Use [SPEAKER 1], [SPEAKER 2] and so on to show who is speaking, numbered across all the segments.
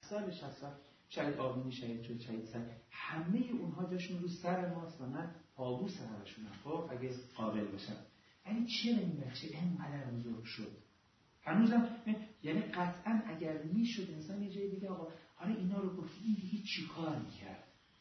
[SPEAKER 1] سال 60 سال شهید آبینی شهید شد، شهید سر، همه اونها جاشون رو سر ماست و من پابوس سرشونم. خب اگه قابل باشم، یعنی چرا این بچه اینقدر بزرگ شد؟ هنوزم یعنی قطعا اگر میشد انسان یه جایی دیگه آقا حالا اینا رو گفت این دیگه چیکار میکرد؟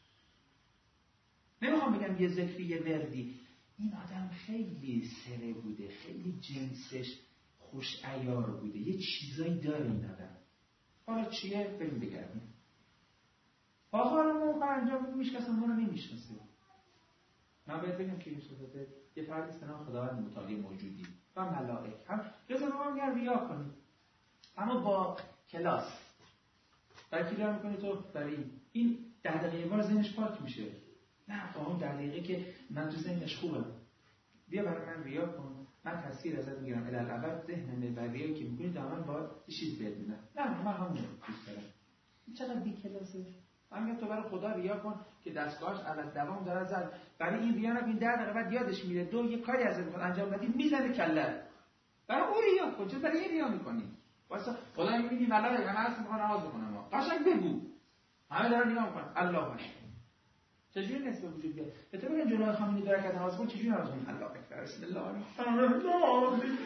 [SPEAKER 1] نمیخوام بگم یه ذکری یه وردی، این آدم خیلی سره بوده، خیلی جنسش خوش عیار بوده، یه چیزایی داره این آدم. حالا چیه؟ بریم بگردیم. آخر موقع انجام بدیم هیچ کس ما رو نمیشناسه. من باید بگم که این صحبت یه فردی است به نام خداوند متعالی موجودی و ملائک هم جزء ما میگن ریا کنیم، اما با کلاس. برای کی ریا میکنی تو؟ برای این 10 دقیقه یه بار ذهنش پاک میشه. نه اون 10 دقیقه که من تو ذهنش خوبه، بیا برای من ریا کن، من تصویر ازت میگیرم الالعبد ذهنم بر ریایی که میکنی دامن باید یه چیز بدونم. نه من همون دوست دارم. این چقدر بی کلاسه. من تو برای خدا ریا کن که دستگاهش علت دوام داره زد. برای این ریا نکن 10 دقیقه بعد یادش میره، دو یه کاری ازت میخواد انجام بدی میزنه کله. برای اون ریا کن، چه برای این ریا میکنی؟ واسه خدا میبینی ملائکه من اصلا میخوام نماز بخونم. قشنگ بگو. همه دارن نگاه میکنن. الله اکبر. چجوری نسبت وجود بیاد؟ به تو بگن جلوی خامنه‌ای داره که نماز بخون چجوری نماز بخون؟ الله اکبر بسم الله الرحمن الرحیم.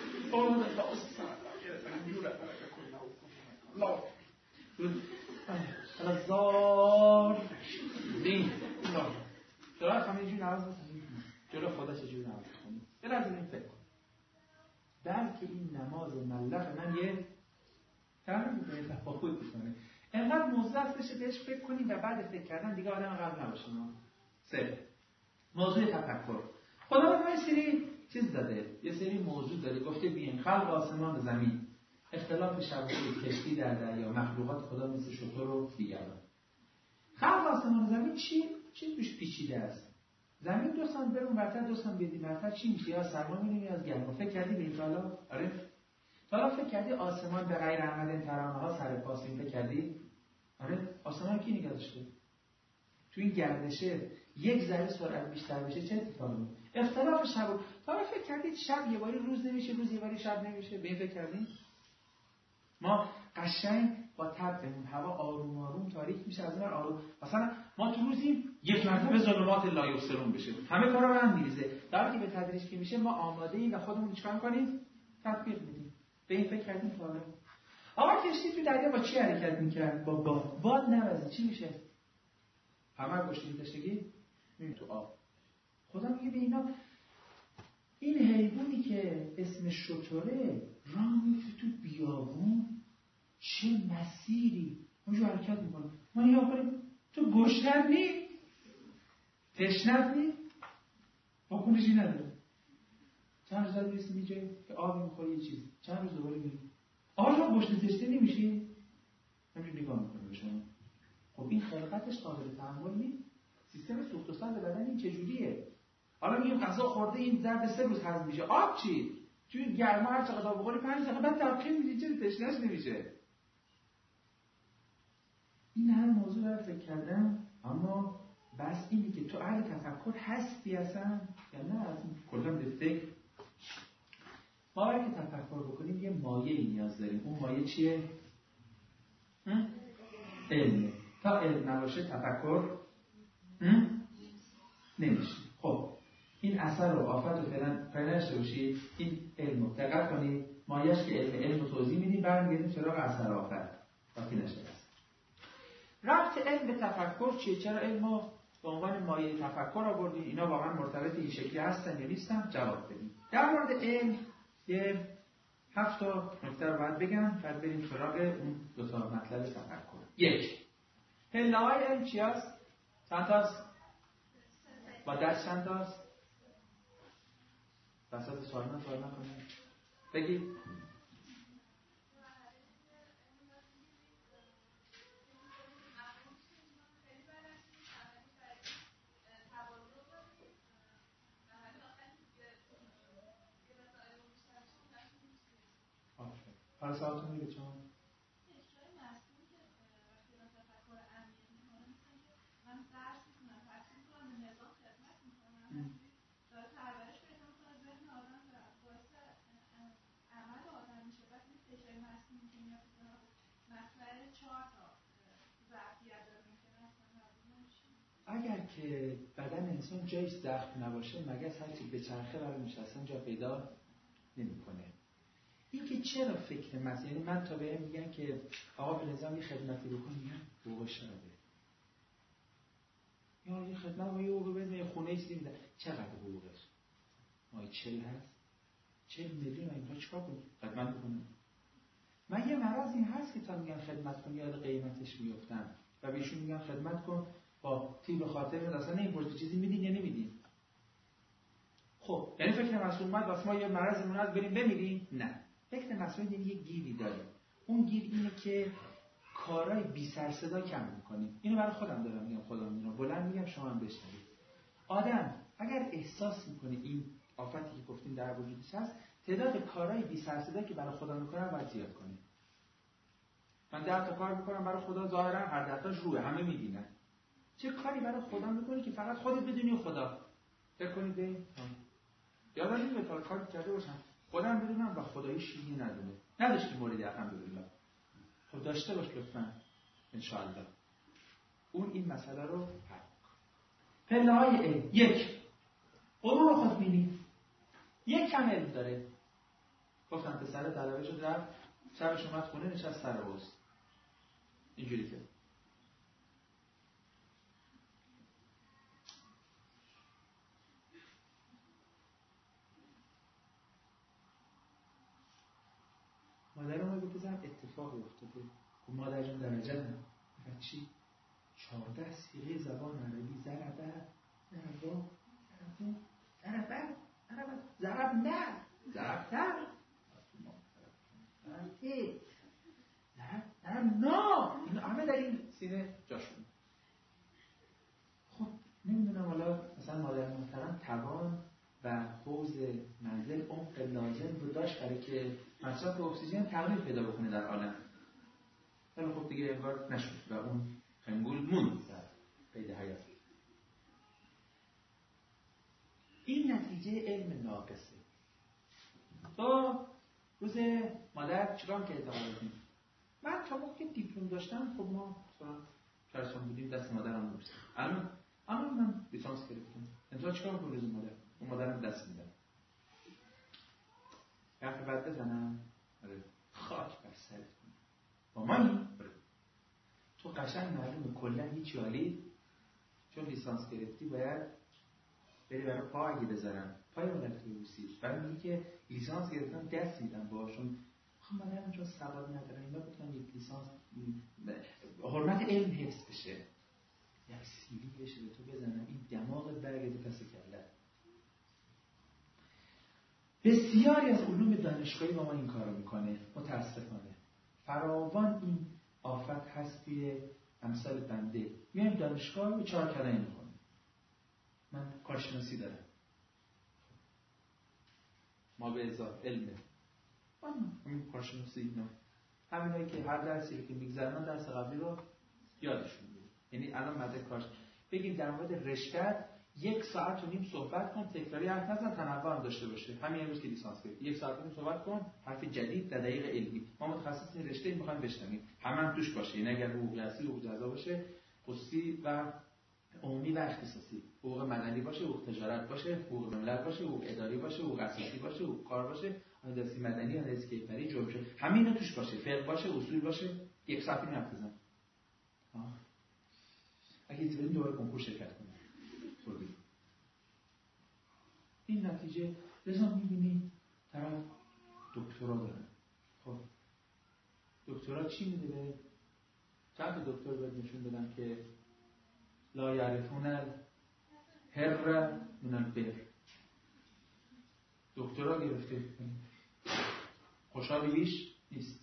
[SPEAKER 1] الله الزار دین الله. جلوی خامنه‌ای جوری نماز بخون. جلوی خدا چجوری نماز بخون؟ به لازم این فکر کن. بلکه این نماز ملق من یه تمام به تفاوت می‌کنه. انقدر موضوع هستش بهش فکر کنیم و بعد فکر کردن دیگه آدم قبل نباشیم. 3. موضوع تفکر. خدا به ما یه سری چیز داده، یه سری موضوع داره، گفته بیاین خلق آسمان و زمین، اختلاف شبکه کشتی در دریا، مخلوقات خدا مثل شتر و دیگران. خلق آسمان و زمین چی توش پیچیده است؟ زمین 2 سانت برون برتر 2 سانت بیدی برتر چی میشه؟ یا سرما می‌بینی از گرما. فکر کردی به این حالا؟ آره. حالا فکر کردی آسمان به غیر احمد ترانه‌ها سر پاس این فکر کردی؟ آره. آسمان کی نگه داشته؟ تو این گردشه یک ذره سرعت بیشتر بشه چه اتفاقی میفته؟ اختلاف شب. حالا فکر کردید شب یه باری روز نمیشه، روز یه باری شب نمیشه؟ به این فکر کردین؟ ما قشنگ با طبعمون هوا آروم آروم تاریک میشه، از اون آروم مثلا ما تو روزی یک مرتبه ظلمات لا یبصرون بشه، همه کارا به هم میریزه. در حالی که به تدریج که میشه ما آماده‌ایم و خودمون چیکار می‌کنیم؟ تطبیق میدیم. به این فکر کردیم تا حالا؟ آقا کشتی تو دریا با چی حرکت می‌کرد؟ با باد نوازه چی میشه؟ همه گوشتی تشگی میره تو آب. خدا میگه به اینا این حیوانی که اسمش شتره راه میفته تو بیابون، چه مسیری اونجا حرکت میکنه. ما نگاه کنیم تو گشنت نی، تشنت نی، حکومشی نداره. چند روز داری میرسی میجایی که آبی میخوری یه چیز، چند روز دوباره میری آقا گشنه تشنه نمیشی، همین نگاه میکنه به شما. خب این خلقتش قابل تحمل نیست. سیستم سوخت و ساز بدن این چجوریه؟ حالا میگیم غذا خورده این ظرف 3 روز هضم میشه. آب چی؟ توی گرما هر چقدر آب بخوری 5 دقیقه بعد تبخیر میشه، چه تشنه‌اش نمیشه. این هر موضوع رو فکر کردم، اما بس اینه که تو اهل تفکر هستی اصلا یا نه؟ از کلا به فکر ما اگه تفکر بکنیم یه مایه‌ای نیاز داریم. اون مایه چیه؟ علم. تا علم نباشه تفکر نمیشه. خب این اثر و آفت و فعلا نشته باشید. این علم رو دقت کنید، مایه‌اش که علم رو توضیح میدیم، برمیگردیم سراغ اثر و آفت وقتی نشده است. ربط علم به تفکر چیه؟ چرا علم رو به عنوان مایه تفکر آوردیم؟ اینا واقعا مرتبط این شکلی هستن یا نیستن؟ جواب بدیم. در مورد علم یه 7 نکته رو باید بگم بعد بریم سراغ اون 2 مطلب تفکر. 1. پله‌های علم چی هست؟ چند تاست؟ با دست چند تاست؟ بساط سوال نکنیم بگید. حالا سوالتون میگه چون اگر که بدن انسان جایش زخم نباشه مگس هرچی به چرخه برای نشستن جا پیدا نمی‌کنه. این که چرا فکر مثلا، یعنی من تا بهم میگن که آقا به نظام یه خدمتی بکن، میگن حقوقش رو بده. یا یه خدمت ما یه حقوق بده، یه خونه ایستی میده. چقدر حقوقش؟ ماهی 40 هست؟ 40 میلیون اینجا چیکار کنیم؟ خدمت بکنم. من یه مرض این هست که تا میگن خدمت کن یاد قیمتش میافتم و بهشون میگن خدمت کن با تیب خاطر اصلا نمیپرسی چیزی میدین یا نمیدین. خب یعنی فکر مسئول اومد واسه ما یه مرضمون هست بریم بمیریم؟ نه. فکر مسئول یعنی یه گیری داره. اون گیر اینه که کارهای بی سر صدا کم میکنیم. اینو برای خودم دارم میگم، خودم اینو بلند میگم شما هم بشنوید. آدم اگر احساس میکنه این آفتی که گفتیم در وجودش هست، تعداد کارهای بی سر صدا که برای خدا میکنم باید زیاد کنه. من 10 تا کار میکنم برای خدا، ظاهرا هر 10 تاش روه، همه میبینن. چه کاری برای خدا میکنی که فقط خودت بدونی خدا؟ فکر کنید به یادم میاد تا کار کرده باشم خودم بدونم و خدایی شیعی ندونه. نداشتی موردی الحمدلله. خب داشته باش لطفاً ان شاء الله. اون این مسئله رو حل می‌کنه. پله‌های علم. 1 غرور خودبینی. یک کم علم داره. گفتم پسر طلبه شد رفت شبش اومد خونه نشست سر حوض. اینجوری که مادرم گفت بزن اتفاق افتاده. گفت مادر جان درجه نه. گفت چی؟ 14 سیغه زبان عربی ضربه ضرب نه ضربتر ضرب نه. این همه در این سینه جاشون. خب نمیدونم حالا مثلا مادر محترم توان و حوض منزل عمق لازم رو داشت برای که مصرف اکسیژن تغییر پیدا بکنه در عالم. ولی خب دیگه انگار نشد و اون خنگول موند در قید حیات. این نتیجه علم ناقصه. تو روز مادر چیکار که اعتقاد داشتیم؟ من تا موقع که دیپلم داشتم خب ما مثلا چهارسان بودیم دست مادرم نمی‌رسید. الان من لیسانس گرفتم. انتها چیکار کنم روز مادر؟ اون مادرم دست میدم. حرف بد بزنم؟ آره. خاک بر سرت. مامانی تو قشنگ معلومه کلا هیچ حالی چون لیسانس گرفتی باید بری برای پا اگه بذارم پای مدرک روسی برای میگه که لیسانس گرفتم دست میدم باشون. خب مادرم چون سواد ندارم اینا گفتم یک لیسانس حرمت علم حفظ بشه یک سیلی بشه به تو بزنم این دماغت برگرده پس کله. بسیاری از علوم دانشگاهی با ما این کارو میکنه متاسفانه. فراوان این آفت هست توی امثال بنده. میایم دانشگاه به 4 کلمه میکنه. من کارشناسی دارم. ما به ازای علمه. همین کارشناسی اینا. همینایی که هر درسی که میگذرن درس قبلی رو یادشون میره. یعنی الان مدرک کارش بگیم در مورد رشته 1 ساعت و نیم صحبت کن، تکراری حرف نزن، تنوع هم داشته باشه. همین امروز که لیسانس گرفت 1 ساعت و نیم صحبت کن، حرف جدید در دقیق علمی. ما متخصص این رشته میخوایم بشنویم. هم توش باشه. یعنی اگر حقوق اصلی حقوق جزا باشه، خصوصی و عمومی و اختصاصی. حقوق مدنی باشه، حقوق تجارت باشه، حقوق ملت باشه، حقوق اداری باشه، حقوق اساسی باشه، حقوق کار باشه، هندسی مدنی، هندسی کیفری، جرم همین توش باشه. فقه باشه، اصول باشه. 1 ساعت نیم حرف بزن. اگه ایتون دوباره کنکور شرکت کنید. این نتیجه لذا می‌بینی طرف دکترا داره. خب دکترا چی میده به چند تا دکتر باید نشون بدن که لا یعرفون الهر من البر. دکترا گرفته خوشحالی بیش نیست.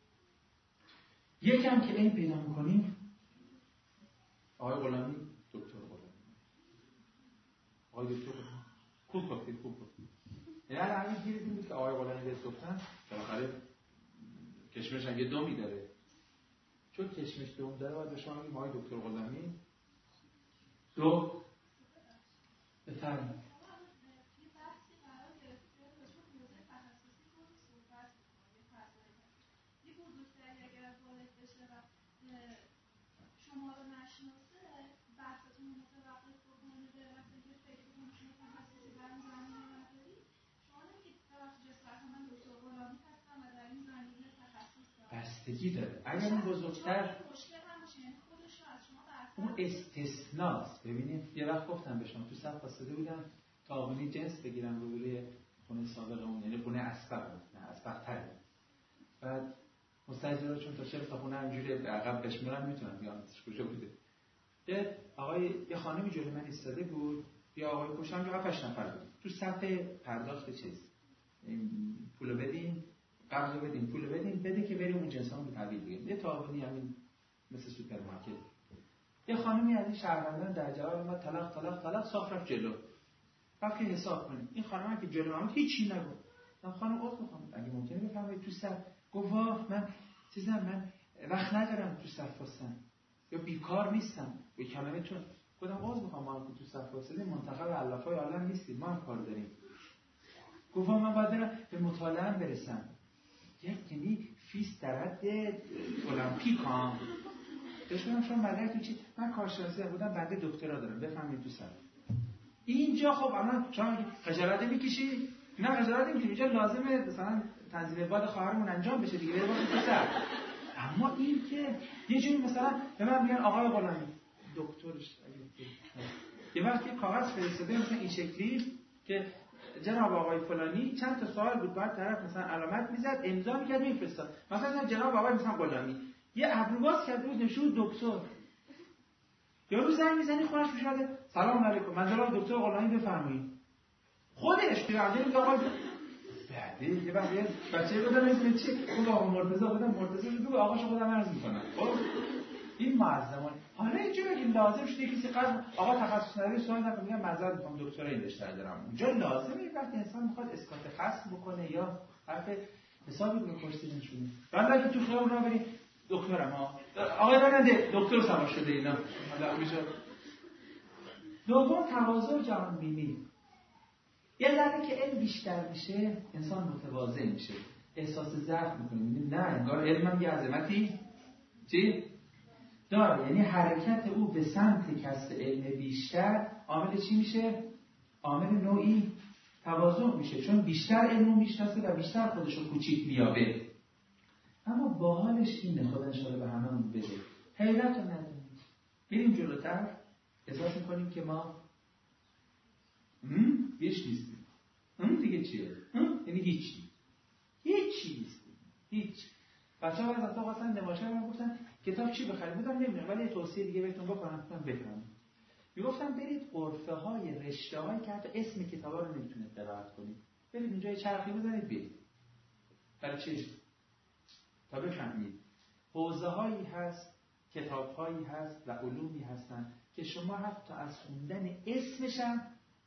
[SPEAKER 1] یکم که این پیدا می‌کنیم آقای غلامی دکتر غلامی آقای دکتر خوب گفتید. یعنی همین گیری بود که آقای غلامی بهت گفتن بالاخره کشمش هم یه دومی داره. چون کشمش دوم داره باید به شما میگیم آقای دکتر غلامی دو بفرمایید.
[SPEAKER 2] شما رو نشناسه بحثتون متوجه
[SPEAKER 1] عاجزی داره. اگر اون بزرگتر اون استثناست. ببینید یه وقت گفتم به شما تو صف واسطه بودم تعاونی جنس بگیرم روی خونه سابقمون، یعنی خونه اسبق بود، نه اسبق‌تر بود. بعد مستاجرها چون تا 40 تا خونه همینجوری عقب بشمرم میتونم بیان کجا بوده. یه خانمی جلوی من ایستاده بود، یا آقای پشتم یا 7 نفر بود. تو صف پرداخت چیز پولو بدین، قرضو بدین، پولو بدین، بده که بریم اون جنسامون رو تحویل بگیریم. یه تعاونی همین مثل سوپرمارکت. یه خانمی از این شهروندان در جواب ما طلاق صاف رفت جلو. وقتی حساب کنیم این خانم که جلو من هیچی نگفت. من خانم عذر می‌خوام اگه ممکنه بفرمایید تو صف. گفت من من وقت ندارم تو صف واسم، یا بیکار نیستم. به کلمه تو گفتم عذر می‌خوام ما تو صف واسه منتخب علافای عالم نیستیم، ما هم کار داریم. گفت من باید برم به مطالعه برسم. یعنی فیس در حد المپیکام. بهشون شما مدرک تو چی؟ من کارشناسی بودم، بنده دکترا دارم، بفهمید تو سر. اینجا خب الان شما خجالت میکشی؟ نه خجالت نمیکشی. اینجا لازمه مثلا تنظیم باد خواهرمون انجام بشه دیگه، بره باید تو سر. اما این که یه جوری مثلا به من میگن آقای غلامی دکترش یه وقتی کاغذ فرستاده مثلا این شکلی که جناب آقای فلانی چند تا سوال بود، بعد طرف مثلا علامت میزد، امضا میکرد میفرستاد. مثلا جناب آقای مثلا غلامی یه ابروباز کرده بود نشون دکتر. یارو زنگ میزنی خونش میشه سلام علیکم من جناب دکتر غلامی بفرمایید. خودش پیرنده میگه آقا بعدی یه وقت بچه بودم اسم چی؟ اون آقا مرتضی بودم، مرتضی رو بگو آقاشو خودم عرض میکنم. خب این معظمان حالا اینجوری این لازم شده کسی قبل آقا تخصص نداره سوال نکنه میگم معذرت میخوام دکتر این رشته دارم. اونجا لازمه این وقتی انسان میخواد اسکات خاص بکنه یا حرف حسابی رو پشتش نشونه. ولی اگه تو خیابون راه بریم دکترم ها آقای راننده دکتر سوار شده اینا حالا میشه. دوم تواضع جهان بینی. یه ذره که علم بیشتر میشه انسان متواضع میشه، احساس ضعف میکنه، میگه نه انگار علمم یه عظمتی چی داره. یعنی حرکت او به سمت کسب علم بیشتر عامل چی میشه؟ عامل نوعی تواضع میشه، چون بیشتر علمو میشناسه و بیشتر خودشو کوچیک میابه. اما باحالش اینه، خدا انشاءالله به هممون بده حیرت رو نداریم. بریم جلوتر احساس میکنیم که ما هیچ نیستیم. دیگه چیه؟ یعنی هیچی نیستیم. هیچ. بچه‌ها از اصلا خواستن نمایشگر من گفتن کتاب چی بخرید؟ بودم نمیدونم ولی توصیه دیگه بهتون بکنم بفهمید. میگفتم برید عرفه‌های رشته‌هایی که حتی اسم کتابا رو نمیتونید قرائت کنید. برید اونجا یه چرخی بزنید برید. برای چی؟ تا بفهمید. حوزه‌هایی هست، کتاب‌هایی هست و علومی هستن که شما حتی از خوندن اسمش هم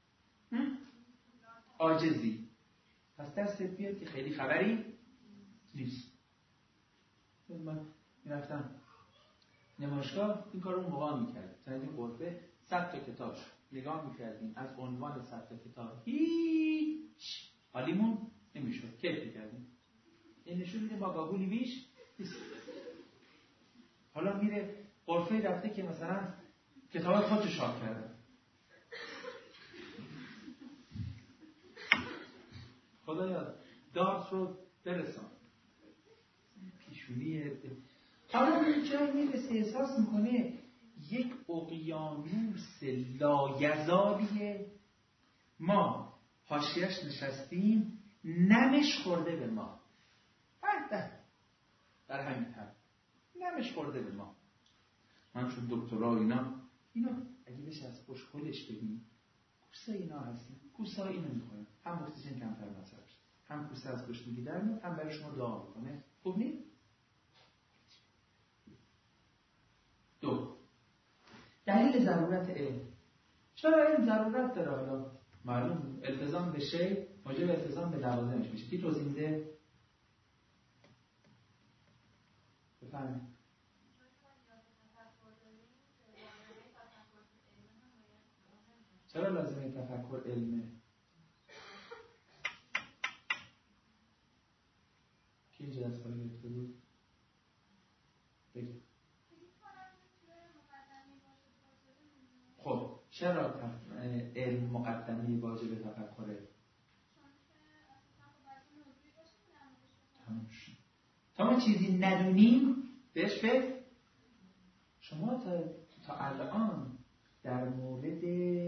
[SPEAKER 1] عاجزی. پس دستت بیاد که خیلی خبری نیست. من میرفتم نمایشگاه این کار رو موقع میکرد. سنجی قربه 100 تا کتاب نگاه میکردیم، از عنوان 100 تا کتاب هیچ حالیمون نمیشد، کیف میکردیم. این نشون میده ما گاگولی بیش نیست. حالا میره قرفه رفته که مثلا کتاب خودشو شاپ کرده. خدایا دارت رو برسان پیشونی. حالا اینجا میرسه احساس میکنه یک اقیانوس لایزالیه، ما حاشیه‌اش نشستیم، نمش خورده به ما. در همین طرف نمش خورده به ما. من چون دکترا اینا اگه بشه از خوشخولش بگیم کوسه اینا هستن، کوسه ها اینو میکنه، هم اکسیژن کمتر مصرف شد، هم کوسه از گشنگی در میاد، هم برای شما دعا میکنه. خوب نیست؟ دو، دلیل ضرورت علم. چرا علم ضرورت داره؟ حالا معلوم التزام به شی موجب التزام به لوازمش میشه. کی توضیح میده؟ بفرمایید. چرا لازمه تفکر علمه؟ کی اینجا دست بالا گرفته بود؟ بگید. خب چرا علم مقدمه واجب تفکره؟ تا ما چیزی ندونیم بهش فکر. شما تا الان در مورد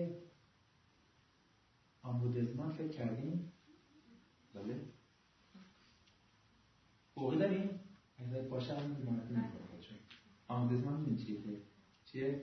[SPEAKER 1] آمبودزمان فکر کردیم؟ بله؟ حقوقی داریم؟ اگر باشه همین بیمارتی نمی‌کنه. آمبودزمان می‌دونی چیه؟
[SPEAKER 2] یه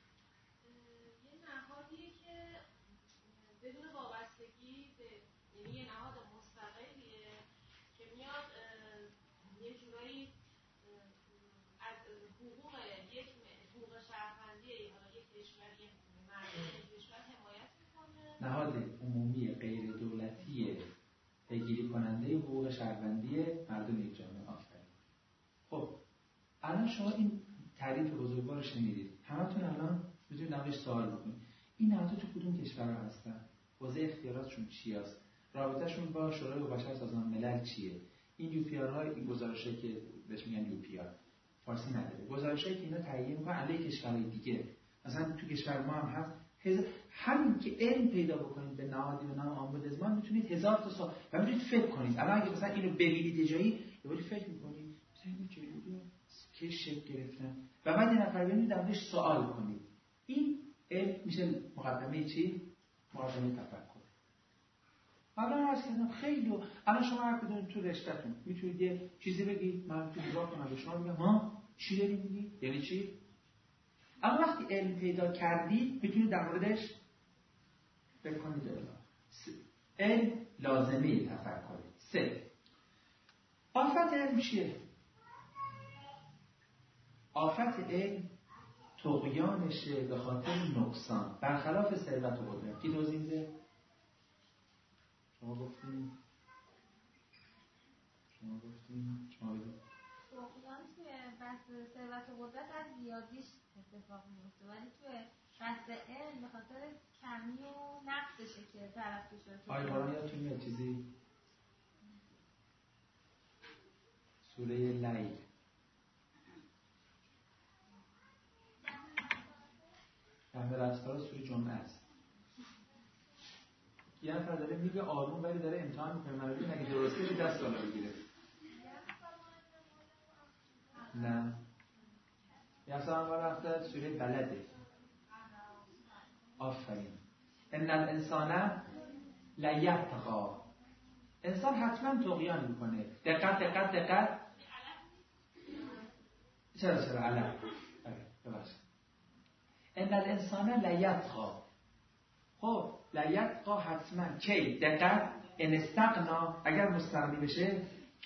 [SPEAKER 2] نهادیه که بدون وابستگی به یعنی یه نهاد مستقلیه که میاد یه جورایی از حقوق شهروندی حالا یک کشوری مردم کشور حمایت میکنه.
[SPEAKER 1] نهاد عمومی غیر دولتی پیگیری کننده حقوق شهروندی مردم یک جامعه. آفرین. خب الان شما این تعریف بزرگوار رو شنیدید. همتون الان میتونید نمایش سوال بکنید. این نهادها تو کدوم کشورها هستن؟ حوزه اختیاراتشون چی است؟ رابطه‌شون با شورای بشر سازمان ملل چیه؟ این یوپی‌آرها، این گزارشایی که بهش میگن یوپی‌آر فارسی نداره. گزارشایی که اینا تهیه می‌کنن علیه کشورهای دیگه. مثلا تو کشور ما هم هست. همین که علم پیدا بکنید به نهادی به نام آمبودزمان میتونید 1000 تا سوال و میتونید فکر کنید. الان اگه مثلا اینو ببینید جایی یه باری فکر می‌کنید مثلا این چجوریه که شکل گرفتن و بعد یه نفر ببینید درش سوال کنید. این علم میشه مقدمه چی؟ مقدمه تفکر. الان عرض کردم خیلی الان شما هر کدوم تو رشته‌تون میتونید یه چیزی بگید، من تو نگاه کنم به شما میگم ها چی داری میگی؟ یعنی چی؟ اما وقتی علم پیدا کردید میتونید در موردش فکر کنید. علم لازمه تفکره. 3. آفت علم چیه؟ آفت علم طغیانشه به خاطر نقصان برخلاف ثروت و قدرت. کی دوزینده؟ شما گفتیم. شما بگید.
[SPEAKER 3] طغیان توی بحث ثروت و قدرت از زیادیش اتفاق میفته، ولی توی بحث علم به خاطر کمی و نقصشه که طرف توشه.
[SPEAKER 1] آیه قرآن یادتون میاد چیزی؟ سوره لیل همه رستارا سوره جمعه است. یه نفر داره میگه آروم ولی داره امتحان میکنه من ببین اگه درسته چه 10 سال بگیره. نه یه سال ما رفته سوره بلده. آفرین. ان الانسان لیطغی. انسان حتما طغیان میکنه. دقت چرا علم ببخشید. ان الانسان لیطغی. خب لیطغی حتما کی؟ دقت ان استغنا اگر مستغنی بشه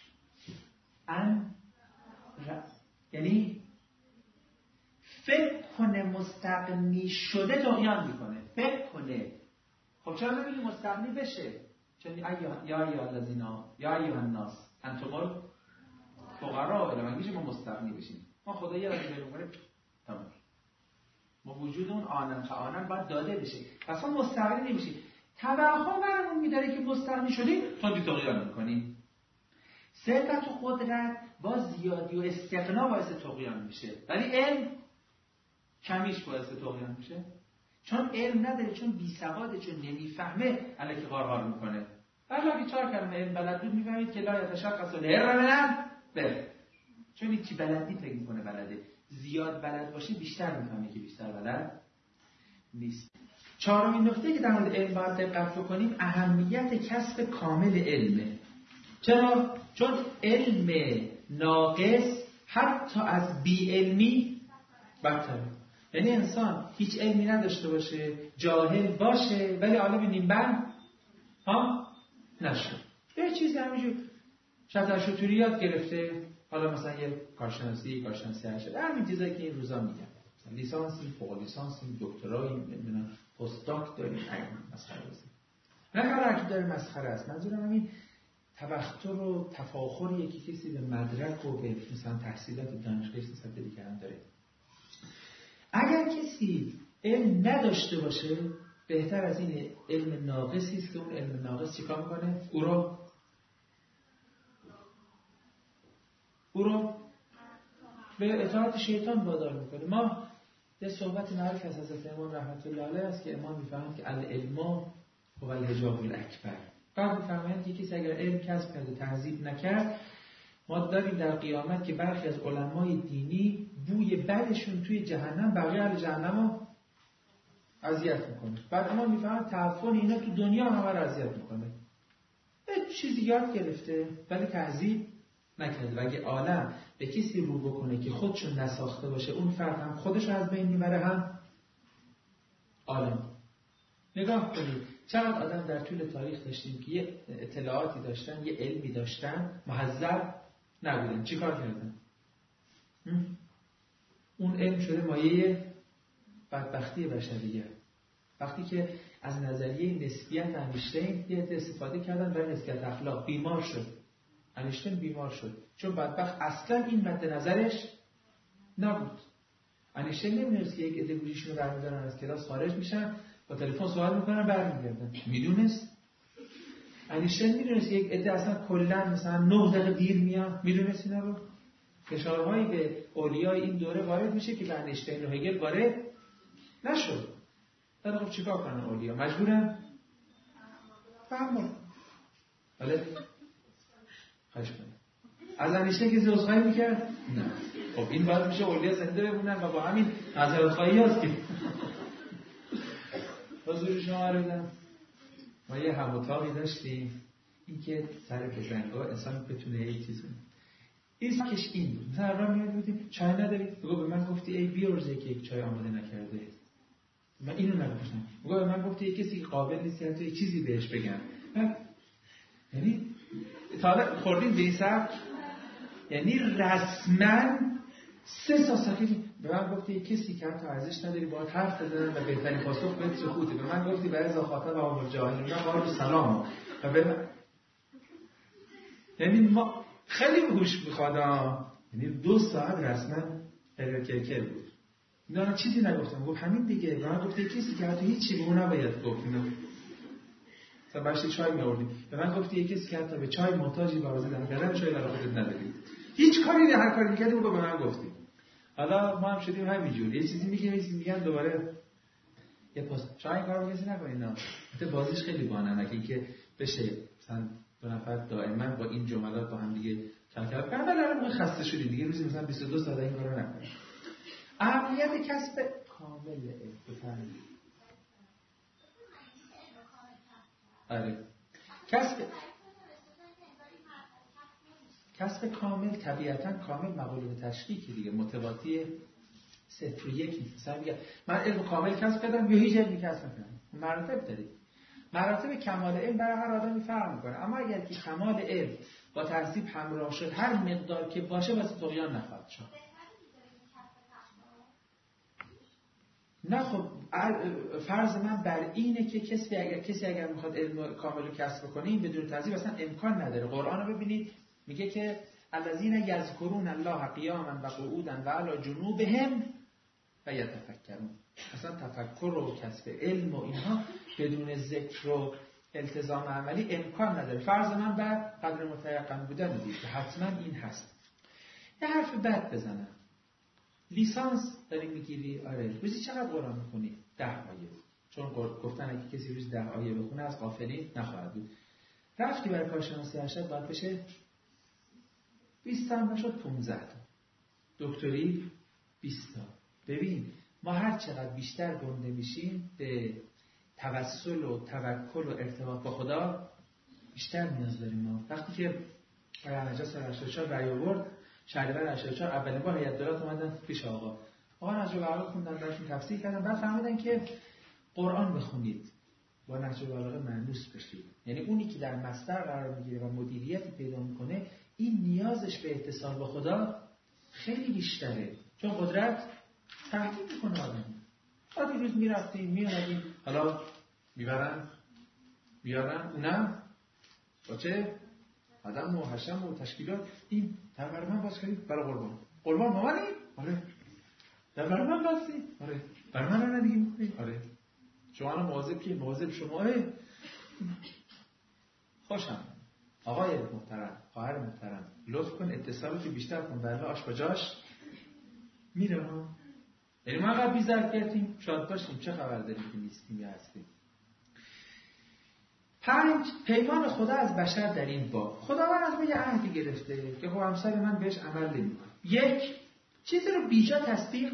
[SPEAKER 1] یعنی فکر کنه مستغنی شده طغیان میکنه. فکر کنه. خب چرا نمیگی مستغنی بشه؟ چون یا ایها الذین یا ایها الناس انتم فقرا الی من میشه ما مستغنی بشیم. ما خدا یه راجع بگیم تمام. ما وجود اون آنن باید داده بشه. پس ما مستغنی نمیشیم. توهم برامون میداره که مستغنی شدیم تندی طغیان میکنیم. ثروت و قدرت با زیادی و استغنا باعث طغیان میشه. ولی علم کمیش باعث طغیان میشه. چون علم نداره، چون بیسواده، چون نمیفهمه الکی غارغار میکنه. ولی اگه 4 کلمه علم بلد بود میفهمید که لا یتشخص الهر من به. چون این چی بلد نیست فکر میکنه بلده. زیاد بلد باشه بیشتر میفهمه که بیشتر بلد نیست. 4مین نکته که در مورد علم باید دقت بکنیم اهمیت کسب کامل علمه. چرا؟ چون علم ناقص حتی از بی علمی بدتره. یعنی انسان هیچ علمی نداشته باشه، جاهل باشه، ولی حالا ببینیم نشه. یه چیزی همینجور شطرنج یاد گرفته، حالا مثلا یه کارشناسی هست. همین چیزایی که این روزا میگن. لیسانسی، فوق لیسانسی، دکترایی، نمیدونم پست داک داریم، مسخره است. نه هر کی داره مسخره است. منظورم همین تبختر و تفاخریه که کسی به مدرک و به مثلا تحصیلات دانشگاهی نسبت به دیگران داره. اگر کسی علم نداشته باشه بهتر از این علم ناقصی است که اون علم ناقص چیکار میکنه؟ او رو به اطاعت شیطان وادار میکنه. ما یه صحبت معروف از حضرت امام رحمت الله علیه است که امام میفهمند که العلم هو الحجاب الاکبر. بعد میفرمایند که کسی اگر علم کسب کرده تهذیب نکرد ما داریم در قیامت که برخی از علمای دینی بوی بدشون توی جهنم بقیه اهل جهنم رو اذیت میکنه. بعد ما میفهمن تعفن اینا تو دنیا همه رو اذیت میکنه. چیزی یاد گرفته ولی تهذیب نکرده. و اگه عالم به کسی رو بکنه که خودشون نساخته باشه، اون فرد هم خودش از بین میبره هم عالم. نگاه کنید چقدر آدم در طول تاریخ داشتیم که یه اطلاعاتی داشتن، یه علمی داشتن، مهذب نبودن. چی کار کردن؟ اون علم شده مایه بدبختی بشریت. وقتی که از نظریه نسبیت انیشتین یه استفاده کردن برای نسبیت اخلاق، بیمار شد. انیشتین بیمار شد چون بدبخت اصلا این مد نظرش نبود. انیشتین نمیدونست که یک عده گوشیشون رو برمی‌دارن از کلاس خارج میشن، با تلفن سوال میکنن برمیگردن. میدونست؟ انیشتین میدونست یک عده اصلا کلا مثلا 9 دقیقه دیر میان. میدونست اینا رو؟ فشارهایی به اولیای این دوره وارد میشه که به انیشتین و هگل وارد نشد. بعد خب چیکار کنن اولیا؟ مجبورن فهمون. بله؟ خواهش کنم. از انیشتین کسی عذرخواهی میکرد؟ نه. خب این باید میشه اولیا زنده بمونن و با همین معذرت‌خواهی هست که حضور شما رو بدم. ما یه هم اتاقی داشتیم، این که سر بزنگاه انسان بتونه یک چیز کنه. این کش این بود. مثلا راه میاد بودیم چای نداری؟ بگو به من گفتی ای بیارزه که یک چای آماده نکرده. من اینو نگفتم. بگو به من گفتی یک کسی قابل نیست که تو یک چیزی بهش بگم. یعنی تا خوردیم به این سر، یعنی رسما 3 ساعت به من گفتی یک کسی که تو ارزش نداری باهات حرف بزنن و بهترین پاسخ بهت سکوته. به من گفتی برای زخاطب و امر جاهلون قال سلام و به من... یعنی ما خیلی هوش میخواد. یعنی 2 ساعت رسما کرکر بود. نه چیزی نگفتم. گفت همین دیگه. به من گفتی کسی که حتی هیچی به اون نباید گفت. تا باشی چای می‌آوردیم. به من گفتی کسی که حتی به چای محتاجی وارد نمی‌کنه، چای برای خودت نداری. هیچ کاری نه، هر کاری می‌کردی اون رو به من گفتی. حالا ما هم شدیم همینجور. یه چیزی میگه، یه چیزی میگن دوباره یه پاس. چای کارو کسی نکنین. نه. البته بازیش خیلی بانمکه که بشه مثلا 2 نفر دائما با این جملات با هم دیگه کلکل کنن. ولی الان خسته شدیم دیگه. روزی مثلا 22 ساعت این کارو نکنیم. اهمیت کسب کامل علم. آره. کسب کامل طبیعتاً کامل مقوله تشریکی دیگه، متواتی 0 و 1 نیست. مثلا میگه من علم کامل کسب کردم یا هیچ علمی کسب نکردم. مراتب دارید. مراتب کمال علم برای هر آدمی فرق میکنه. اما اگر که کمال علم با تهذیب همراه شد، هر مقدار که باشه واسه طغیان نخواهد شد. نه خب فرض من بر اینه که کسی اگر میخواد علم کامل رو کسب کنه این بدون تهذیب اصلا امکان نداره. قرآن رو ببینید میگه که الذین یذکرون الله قیاما و قعودا و علی جنوبهم و یتفکرون. اصلا تفکر و کسب علم و اینها بدون ذکر و التزام عملی امکان نداره. فرض من بر قدر متیقن بودن دیگه که حتما این هست. یه حرف بد بزنم. لیسانس داری میگیری؟ آره. روزی چقدر قرآن میخونی؟ 10 آیه. چون گفتن اگه کسی روز 10 آیه بخونه از غافلین نخواهد بود. رفتی برای کارشناسی ارشد باید بشه 20 تا نشد 15 تا. دکتری 20 تا. ببین ما هر چقدر بیشتر گنده میشیم به توسل و توکل و ارتباط با خدا بیشتر نیاز داریم. ما وقتی که نجاست سال 84 رأی آورد، شهریور 84 اولین بار هیئت دولت اومدن پیش آقا نهج البلاغه خوندن، درشون تفسیر کردن، بعد فهمیدن که قرآن بخونید با نهج البلاغه مانوس بشید. یعنی اونی که در مصدر قرار میگیره و مدیریتی پیدا میکنه این نیازش به اتصال با خدا خیلی بیشتره، چون قدرت تحکیم میکنه آدم. بعد این روز میرفتیم میامدیم، حالا بیارن اونم با چه آدم و حشم و تشکیلات این در برای من باز کردید برای قربان مامانی؟ آره. در برای من بازی؟ آره. برای من رو ندیگه میکنید؟ آره. شما هم مواظب که مواظب شماه خوشم. آقای محترم، خواهر محترم، لطف کن اتصالات بیشتر کن برای آش بجاش میره ها. یعنی ما اگر بیزرد کردیم شاید باشیم چه خبر داریم که نیستیم یا هستیم. 5 پیمان خدا از بشر در این باب. خداوند از ما یه عهدی گرفته که خب همسر من بهش عمل نمی‌کنه. 1 چیزی رو بیجا تصدیق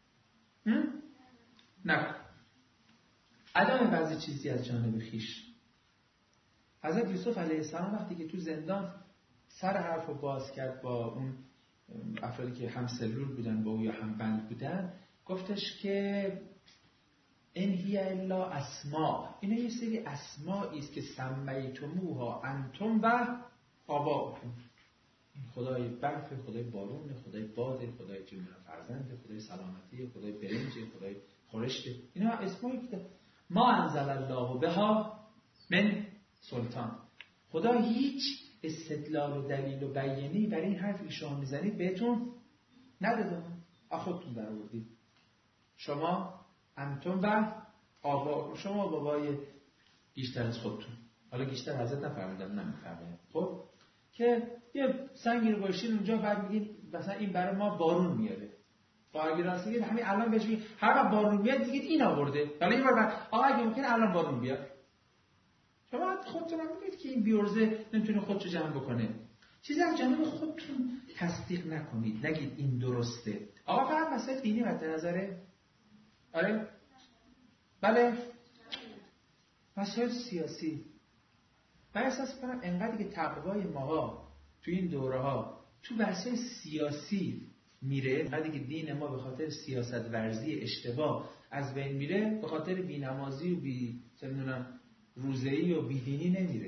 [SPEAKER 1] نکن. عدم بعضی چیزی از جانب خیش. حضرت یوسف علیه السلام وقتی که تو زندان سر حرف رو باز کرد با اون افرادی که هم سلول بودن با او یا هم بند بودن، گفتش که ان هی الا اسماء، اینا یه سری اسمایی است که سمیتموها انتم و آباؤکم. خدای برف، خدای بارون، خدای باد، خدای جنون فرزند، خدای سلامتی، خدای برنج، خدای خورشت، اینا اسمایی که ما انزل الله بها من سلطان. خدا هیچ استدلال و دلیل و بیانی برای این حرفی که شما میزنید بهتون نداده. خودتون در آوردید. شما انتم و آبا، شما بابای بیشتر از خودتون. حالا بیشتر حضرت نفرمودن، نمیفرمایند. خب که یه سنگی رو گذاشتین اونجا، بعد میگید مثلا این برای ما بارون میاره. اگه راست میگید همین الان بهش میگید هر وقت بارون میاد دیگه این آورده. حالا یه بار آقا اگه ممکنه الان بارون بیاد. شما خودتون هم میگید که این بیورزه نمیتونه خودشو جمع بکنه. چیزی از جانب خودتون تصدیق نکنید، نگید این درسته. آقا فقط مسئله دینی مد نظره؟ آره؟ بله؟ مسائل سیاسی. من احساس کنم انقدر که تقوای ماها تو این دوره ها تو بحث سیاسی میره، انقدر که دین ما به خاطر سیاست ورزی اشتباه از بین میره، به خاطر بی‌نمازی و روزه‌ای و بیدینی نمیره.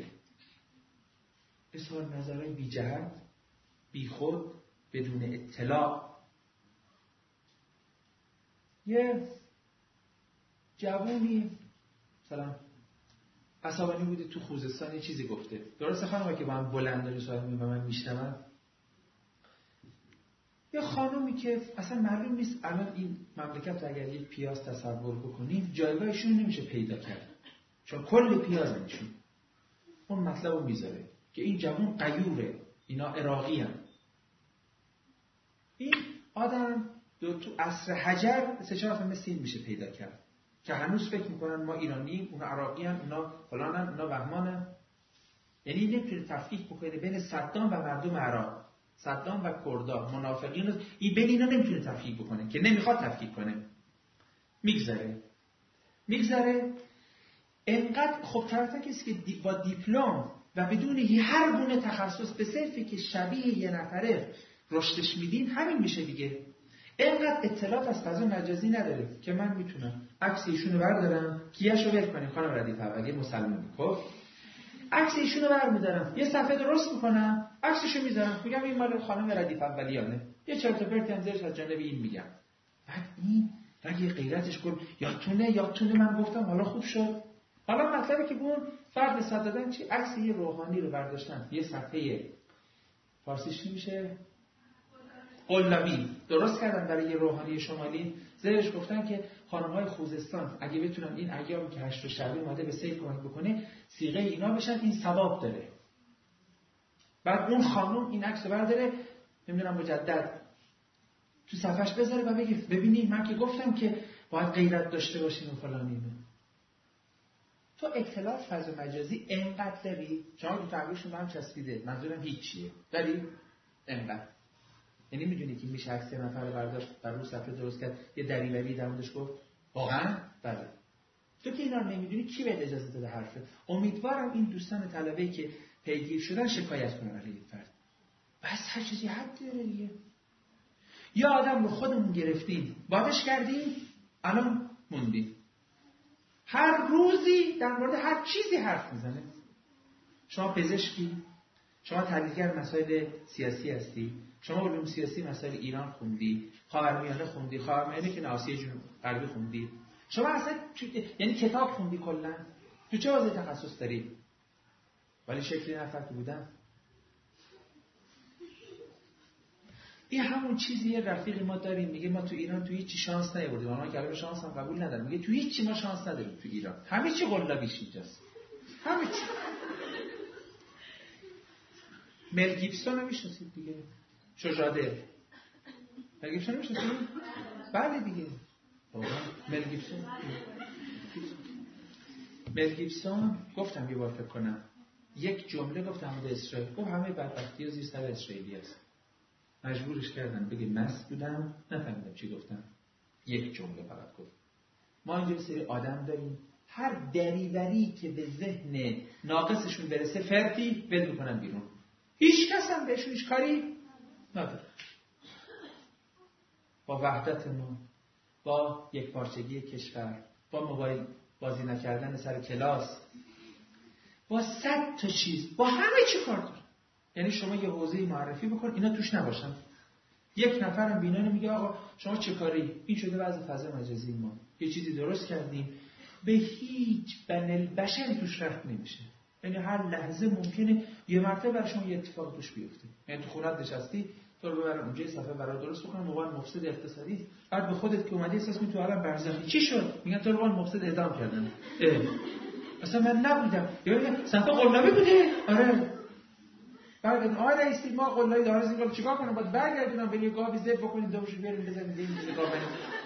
[SPEAKER 1] اظهار نظرهای بی جهت، بی خود، بدون اطلاع. یه جوونی مثلا عصبانی بوده تو خوزستان یه چیزی گفته. درسته خانمه که با هم بلند داری صحبت می‌کنن و من میشنوم. یه خانومی که اصلا معلوم نیست الان این مملکت رو اگر یک پیاز تصور بکنیم جایگاهشون نمیشه پیدا کرد. چون کل پیاز نمیشون. اون مطلب رو میذاره که این جوون غیوره، اینا عراقی هم. این آدم تو عصر حجر 3-4 مثل این میشه پیدا کرد که هنوز فکر میکنن ما ایرانیم، اونا عراقی هم، اونا فلانن، اونا بهمانن. یعنی نمیتونه تفکیک بکنه بین صدام و مردم عراق، صدام و کردا، منافقین، این بین اینا نمیتونه تفکیک بکنه که نمیخواد تفکیک کنه. میگذره انقدر خب طرف کسی که با دیپلم و بدون هر گونه تخصص به صرفی که شبیه یه نفره رشدش میدین همین میشه دیگه. اینقدر اطلاعات از فضا مجازی نداره که من میتونم عکس ایشونو بردارم، کیه‌شو ول کنیم خانم ردیف اولی مسلمانی. خب عکس ایشونو برمی‌دارم، یه صفحه درست میکنم، عکسشو میذارم، میگم این مال خانم ردیف اولیانه، یه چرت و پرتی هم زیرش از جانب این میگم. بعد این رگی غیرتش گفت یادتونه من گفتم حالا خوب شد. حالا مطلبی که اون فرد نسبت دادن چی؟ عکس یه روحانی رو برداشتن، یه صفحه فارسیش چی میشه؟ قلابی درست کردن برای یه روحانی شمالی. زیرش گفتن که خانم‌های خوزستان اگه بتونن این ایامی که 8 شعبان اومده به سیر کمک بکنه صیغه اینا بشن، این ثواب داره. بعد اون خانم این عکس رو برداره، نمیدونم مجدد تو صفحش بذاره و بگه ببینید من که گفتم که باید غیرت داشته باشیم و فلان. تو اطلاع فضا مجازی انقدر داری، شما تو تعبیرشون به هم چسبیده، منظورم هیچیه داری انقدر. یعنی میدونی که میشه عکس نفر برداشت بر رو صفحه درست کرد یه دریوری در موردش گفت؟ واقعا؟ بله. تو که اینا رو نمیدونی کی بهت اجازه داده حرفه؟ امیدوارم این دوستان طلبه‌ای که پیگیر شدن شکایت کنن علیه فرد. بس هر چیزی حد داره دیگه. یا آدم رو خودمون گرفتیم، بادش کردیم، الان موندیم. هر روزی در مورد هر چیزی حرف میزنه. شما پزشکی، شما تحلیلگر مسائل سیاسی هستی، شما علوم سیاسی مسائل ایران خوندی، خاورمیانه خوندی، خاورمیانه که آسیای جنوب غربی خوندی، شما اصلا یعنی کتاب خوندی کلا، تو چه حوزه تخصص داری؟ ولی شکلی نفر که بودم. این همون چیزیه رفیقی ما داریم میگه ما تو ایران تو هیچ شانس نیاوردیم. ما کلمه شانس هم قبول ندارم. میگه تو هیچ چی ما شانس نداریم تو ایران. همه چی قلابیش اینجاست. همه چی. مل گیبسون رو میشناسید دیگه. شجاده. مل گیبسون رو میشناسید؟ بله دیگه. واقعا مل گیبسون. مل گیبسون گفتم یه بار فکر کنم یک جمله گفت همه اسرائیل، گفت همه بدبختی ها زیر سر اسرائیلی است. مجبورش کردن بگه مست بودم، نفهمیدم چی گفتم. یک جمله فقط گفت. ما اینجا سری آدم داریم هر دریوری که به ذهن ناقصشون برسه فرتی ول میکنن بیرون، هیچ کس هم بهشون هیچ کاری نداره. با وحدت ما، با یک پارچگی کشور، با موبایل بازی نکردن سر کلاس، با 100 تا چیز، با همه چی کار داره. یعنی شما یه حوزه معرفی بکن اینا توش نباشن. یک نفرم بینانه میگه آقا شما چه کاری؟ این شده وضع فضا مجازی ما. یه چیزی درست کردیم به هیچ بنل بشری توش رفت نمیشه. یعنی هر لحظه ممکنه یه مرتبه برای شما یه اتفاق توش بیفته. یعنی تو خونت نشستی تو رو ببرن اونجا صفحه برای درست بکنن، موقع مفسد اقتصادی، بعد به خودت که اومدی احساس می‌کنی تو عالم برزخی چی شد؟ میگن تو رو مفسد اعدام کردن. اصلا من نبودم. یا صفحه قلابی بوده. آره. بعد آقای رئیسی ما قلابی داره این رو چیکار کنم؟ باید برگردونم به یه گاوی ذبح بکنید دوشو بیاریم بزنید این گاو.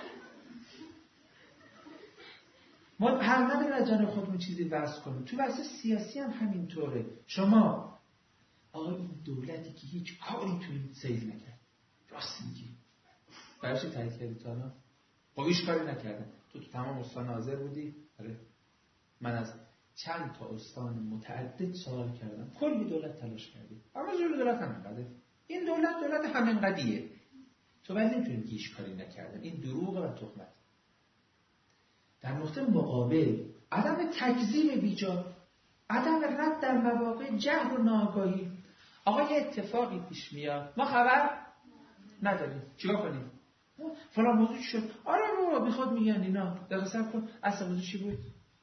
[SPEAKER 1] ما هر نداریم از جان خودمون چیزی وضع کنیم. تو وضع سیاسی هم همینطوره. شما آقا این دولتی که هیچ کاری تو این سیل نکرد، راست میگی، برای چی تایید کردی تا الان؟ خب هیچ کاری نکردن. تو تمام استان حاضر بودی؟ آره. من از چند تا استان متعدد سوال کردم، کلی دولت تلاش کردی، اما جلوی دولت هم اینقدر. این دولت همینقدیه. تو ولی نمیتونی هیچ کاری نکردن. این دروغه و تهمت. در نقطه مقابل عدم تکذیب بیجا، عدم رد در مواقع جهل و ناآگاهی. آقا یه اتفاقی پیش میاد ما خبر نداریم، چیکار کنیم؟ فلان موضوع چی شد؟ آره بابا بیخود میگن اینا. دقیقا سب کن اصلا موضوع چی بود؟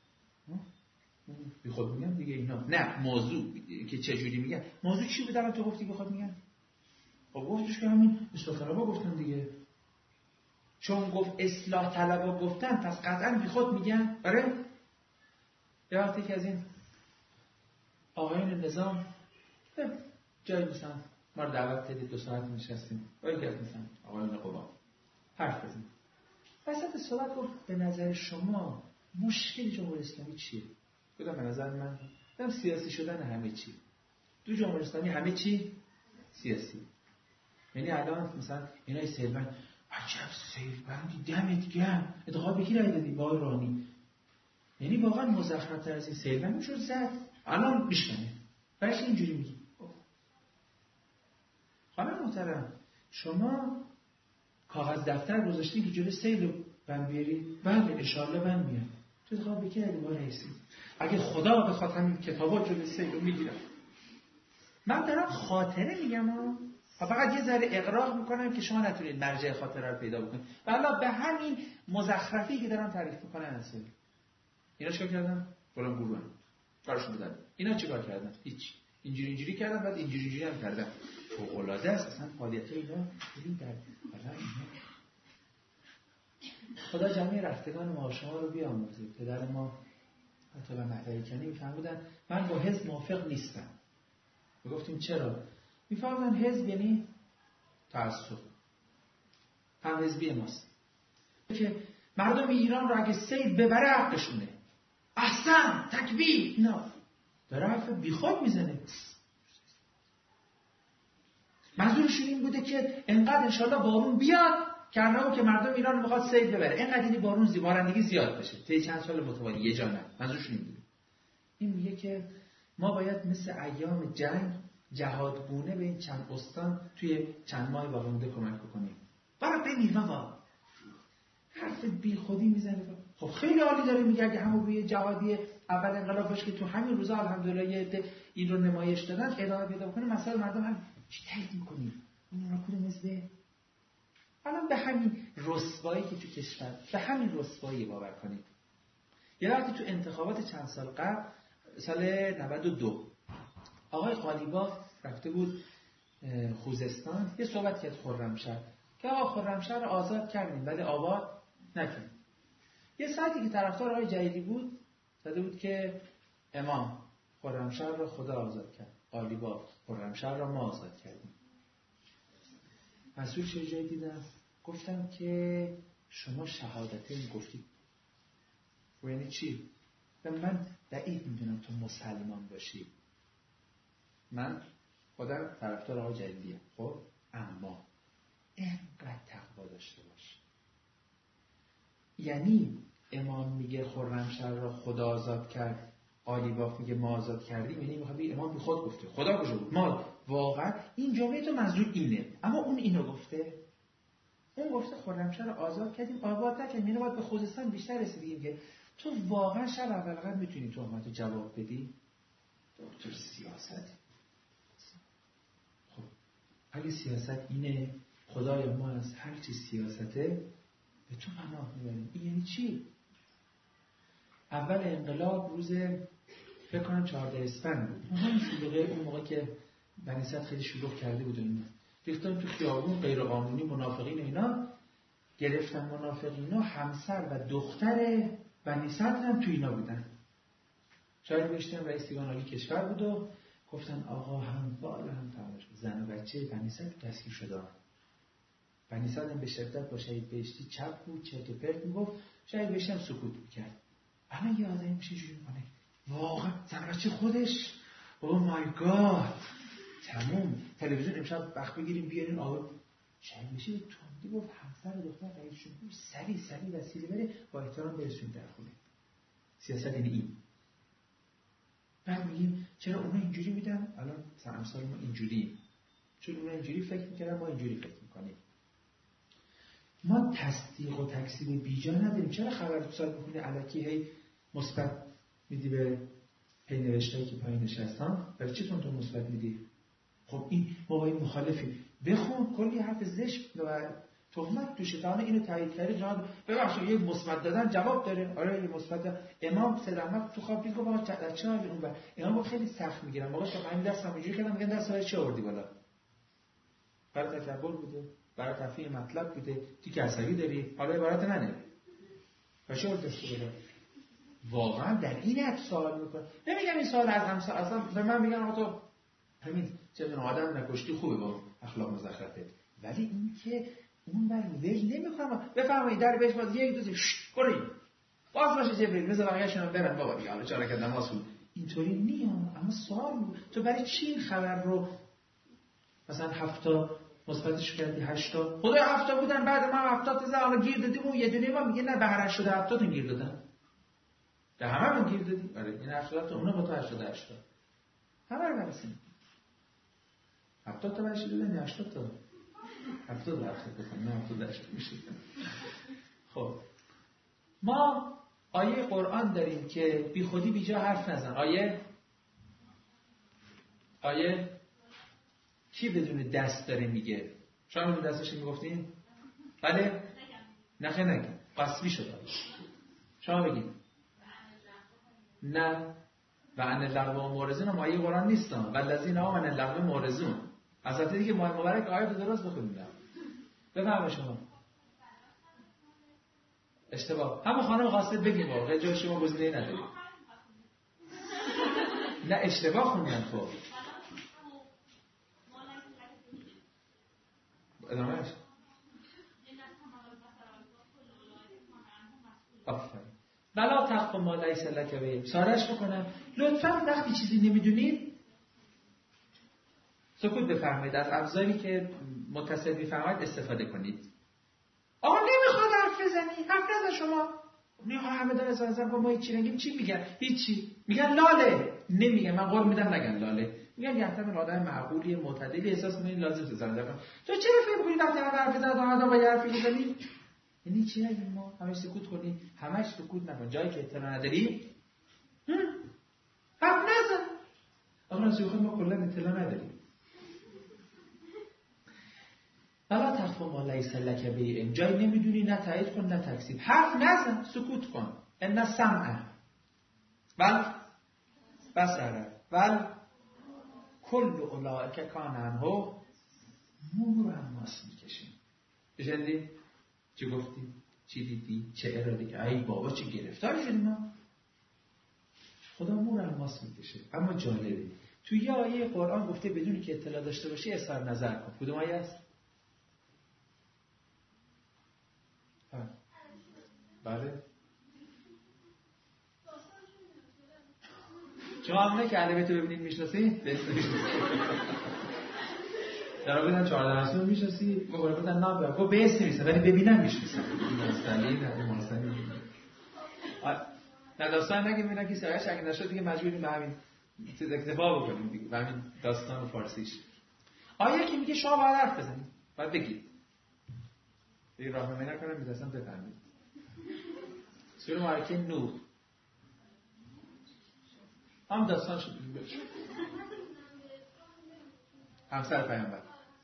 [SPEAKER 1] بیخود میگن دیگه اینا. نه موضوع که چجوری میگن، موضوع چی بود الان تو گفتی بیخود میگن؟ خب گفتش که همین اصلاح طلبا گفتن دیگه. چون گفت اصلاح طلبا گفتن پس قطعا بیخود میگن. آره. یه وقتی که از این آقایون نظام جایی مثلا ما رو دعوت کردید 2 ساعت نشستیم باید کرد مثلا آقایون قوا حرف بزنیم، وسط صحبت گفت به نظر شما مشکل جمهوری اسلامی چیه؟ گفتم به نظر من سیاسی شدن همه چی. تو جمهوری اسلامی همه چی سیاسی. یعنی الان مثلا اینای سیلبند، عجب سیلبندی دمت گرم، انتخاب بکی رای دادی با رانی. یعنی واقعا مزخرف‌تر از این سیلبند میشد زد. الان میشکنه برش اینجوری میگی. خانم محترم شما کاغذ دفتر گذاشتین که جلوی سیل بند بیاری؟ بله اشاره بند میاد. تو انتخاب بکی رای دادی با رئیسی. اگه خدا بخواد همین کتابا جلوی سیل رو میگیرم. من دارم خاطره میگم فقط یه ذره اغراق میکنم که شما نتونید مرجع خاطره رو پیدا بکنید. والله به همین مزخرفی که دارم تعریف میکنم اصلا اینا چیکار کردن؟ فلان گروه کارشون بودن. اینا چیکار کردن؟ هیچ. اینجوری کردن بعد اینجوری هم کردن. فوق العاده است اصلا فعالیت اینا. ببین در خدا جمعی رفتگان ما شما رو بیامرزه. پدر ما حتی به مهدی کنی میفهمودن من با حزب موافق نیستم. گفتیم چرا؟ میفهمن حزب یعنی تعصب. هم حزبی ماست که مردم ایران رو اگه سید ببره حقشونه. احسن تکبیر. نه داره حرف بیخود میزنه. منظورشون این بوده که انقدر انشالله بارون بیاد که مردم ایران رو میخواد سید ببره، انقدر این بارون بارندگی زیاد بشه طی چند سال متوالی یه جا نه. منظورشون این بوده. این میگه که ما باید مثل ایام جنگ جهادگونه به این چند استان توی چند ماه باقی مونده کمک بکنیم. برای بمیر بابا حرف بی خودی میزنه. خب خیلی عالی داره میگه اگه همون روی جهادی اول انقلاب باشه که تو همین روزا الحمدلله یه عده این رو نمایش دادن ادامه پیدا کنه مسائل مردم هم چی تایید میکنیم این رو کدوم حزبه. الان به همین رسوایی که تو کشور به همین رسوایی باور کنید. یه وقتی تو انتخابات چند سال قبل سال 92 آقای قالیباف رفته بود خوزستان یه صحبت کرد خرمشهر که آقا خرمشهر رو آزاد کردیم ولی آباد نکردیم. یه ساعتی که طرفدار آقای جلیلی بود زده بود که امام خرمشهر رو خدا آزاد کرد، قالیباف خرمشهر رو ما آزاد کردیم. مسئول چه جایی دیدم گفتم که شما شهادتین گفتید. و یعنی چی؟ و من بعید میدونم تو مسلمان باشی. من خودم طرفدار آقای جلیلیه، خب اما اینقدر تقوا داشته باش. یعنی امام میگه خرمشهر را خدا آزاد کرد، آلیباف میگه ما آزاد کردیم، یعنی میخواد بگه امام بی خود گفته خدا کجا بود؟ ما واقعا این جمله تو منظور اینه، اما اون اینو گفته. اون گفته خرمشهر را آزاد کردیم، آباد نکردیم. یعنی باید به خوزستان بیشتر رسیدیم که تو واقعا شب اول میتونی تهمت جواب بدی؟ دکتر سیاست. خب اگه سیاست اینه، خدایا ما از هر چی سیاسته به تو پناه میبریم، این یعنی چی؟ اول انقلاب روز فکر کنم 14 اسفند بود، همون شلوغه اون موقع که بنی صدر خیلی شلوغ کرده بود اینا، ریختن تو خیابون غیر قانونی منافقین اینا گرفتن. منافقینا همسر و دختر بنی صدر هم تو اینا بودن. شاید بشتن رئیس دیوان عالی کشور بود و گفتن آقا هم بالا هم تماش زن و بچه بنی صدر دستگیر شدن. بنی صدر هم به شدت با شهید بهشتی چپ بود، چرت و پرت میگفت، شهید بهشتی هم سکوت میکرد. الان یه آدمی میشه جوری میکنه واقعا زن و بچه خودش، او مای گاد، تموم. تلویزیون امشب وقت بگیریم بیارین آقا شهید بهشتی تندی گفت همسر دختر رئیس جمهور سری وسیله بره با احترام برسون در خونه. سیاست این. بعد میگیم چرا اونا اینجوری میدن، الان امثال ما اینجوری، چون اونا اینجوری فکر میکردن ما اینجوری فکر میکنیم. ما تصدیق و تکذیب بیجا نداریم. چرا خبر تو سال میخونی الکی هی مثبت میدی به پی نوشتهایی که پایین نشستن؟ برای چی تو مثبت میدی؟ خب این ما با این مخالفی، بخون کلی حرف زشت و تهمت توشه تا اینو تایید کردی جناب ببخشید یه مثبت دادن جواب داره. آره یه مثبت. امام سید احمد تو خواب دید گفت آقا چه حالی اون بر امام خیلی سخت میگیرن موقع شما همین دستم اینجوری کردم میگن دست چه آوردی بالا؟ برای تکبر بوده، برای تفهیم مطلب بوده، تیک عصبی داری، حالا عبارت منه باشه ورد دست بالا. واقعا در این حد سوال میکنه. نمیگم این سوال از همسا اصلا به من میگن آقا تو همین چه آدم نکشتی خوبه با اخلاق مزخرفه، ولی این که اون بر ول نمیخوام بفرمایید در بهش باز یک دوزی برید باز باشه جبریل مثل بقیه‌شون برن بابا دیگه حالا چرا که نماز خون اینطوری نیام. اما سوال تو برای چی این خبر رو مثلا 7 تا مثبتش کردی 8 تا خدای 7 تا بودن بعد ما 70 تا حالا گیر دادیم اون یه دونه ما میگه نه به هر 80 تا گیر دادن به هممون گیر دادی. آره این 80 تا اونا با تو 88 تا همه رو برسیم 70 تا برش دادن 80 تا 70 درصد بکنم نه 70 درصد میشه. خب ما آیه قرآن داریم که بی خودی بی جا حرف نزن. آیه کی بدون دست داره میگه؟ شما بدون دستش میگفتین؟ بله؟ نگه قصبی شد. شما بگید نه و ان اللغو و معرضون هم آیه قرآن نیستن و الذین آمنوا اللغو معرضون. حضرت دیگه مبارک آیه درست بخونید. بفرمایید شما. اشتباه. همون خانم خواسته بگیم واقعا جای شما گزینه‌ای ندارید. نه اشتباه خوندن تو. ادامهش. آفرین. بلا تخف ما لیس لک به. سارش بکنم. لطفاً وقتی چیزی نمیدونید سکوت بفرمایید. از ابزاری که متصل می‌فرمایید استفاده کنید. آقا نمیخواد حرف بزنی. حرف نزن شما. نه همه دارن زنزن با ما هیچی نگیم. چی میگن؟ هیچی. میگن لاله. نمیگن. من قول میدم نگن لاله. میگن یحتمل آدم معقولی معتدلی احساس می‌کنی لازم زنده کن. تو چرا فکر می‌کنی وقتی حرف بزنی آدم با حرفی بزنی؟ یعنی چی نگیم ما؟ همش سکوت کنی. همش سکوت نکن. جایی که اطلاع نداری حرف نزن. آقا زیخه ما کلا اطلاع نداریم. بلا تخف ما لیس لک به. جایی نمیدونی نه تایید کن نه تکذیب. حرف نزن، سکوت کن. ان السمع والبصر کل اولئک کان عنه مسئول میکشیم. بشنیدی؟ چی گفتی؟ چی دیدی؟ چه ارادی که ای بابا چی گرفتار شدیم ما؟ خدا مسئول میکشه. اما جالبه توی یه آیه قرآن گفته بدونی که اطلاع داشته باشی اظهار نظر کن. کدوم آیه است؟ بله شما همونه که اهل بیت رو ببینید میشناسید؟ در واقع 14 رسول میشناسید؟ گفتن نه گفت به اسم نیست ولی ببینم میشناسم. نه داستان نگیم اینا که سرش اگه نشد دیگه مجبوریم به همین چیز اکتفا بکنیم دیگه و همین داستان فارسیش. آیه که میگه شما باید حرف بزنید باید بگید دیگه راهنمایی نکنم می‌دستم بفهمید. سوره معرکه نوح هم داستان شد همسر پیامبر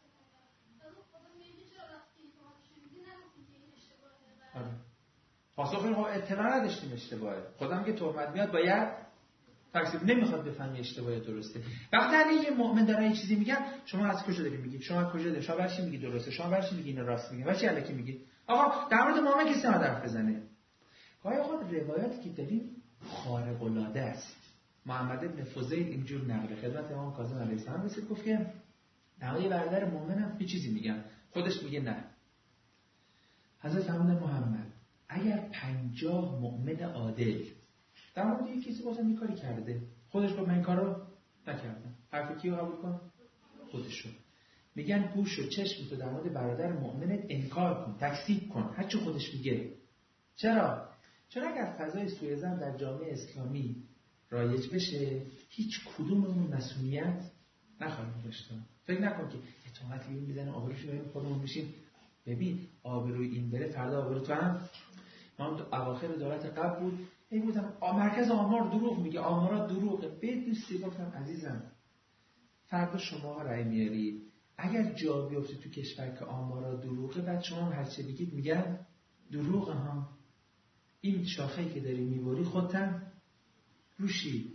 [SPEAKER 1] پاسخ این اطلاع نداشتیم اشتباهه. خودم که تهمت میاد باید تکذیب نمیخواد بفهمی اشتباهه درسته. وقتی یه مؤمن داره یه چیزی میگن شما از کجا داری میگی؟ شما از کجا داری؟ شما برای چی میگی درسته؟ شما برای چی میگی اینو راست میگی؟ برای چی الکی میگی؟ آقا در مورد مؤمن کسی نباید حرف بزنه. گاهی خود روایاتی که داریم خارق العاده است. محمد ابن فضیل اینجور نقل خدمت امام کاظم علیه السلام رسید گفت که نهایی برادر مؤمنم یه چیزی میگن خودش میگه نه. حضرت محمد اگر 50 مؤمن عادل در مورد یک کسی واسه این کاری کرده خودش گفت من این کارو نکردم حرف کیو قبول کن؟ خودشو. میگن گوش و چشم تو در مورد برادر مؤمنت انکار کن تکذیب کن هرچی خودش میگه. چرا؟ چون اگر فضای سوء ظن در جامعه اسلامی رایج بشه هیچ کدوم اون مسئولیت نخواهیم داشت. فکر نکن که اتهامت این میزنه آبروش رو خودمون میشیم. ببین آبروی این بره فردا آبرو تو هم. من تو اواخر دولت قبل بود این بودم مرکز آمار دروغ میگه آمارا دروغه. به دوستی گفتم عزیزم فردا شما رأی میاری اگر جا بیفته تو کشور که آمارا دروغه بعد شما هر چه بگید میگن دروغه ها. این شاخه‌ای که داری میبری خودتن روشی.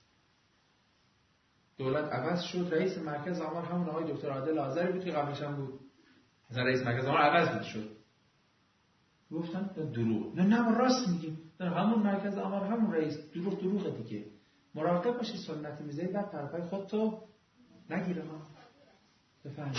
[SPEAKER 1] دولت عوض شد رئیس مرکز آمار همون آقای دکتر عادل آذری بود که قبلش هم بود. مثلا رئیس مرکز آمار عوض شد. گفتن دروغ. نه راست میگیم. همون مرکز آمار همون رئیس دروغه دیگه. مراقب باشی سنت میذاری بعد طرفای خودتو نگیره ها. بفهم.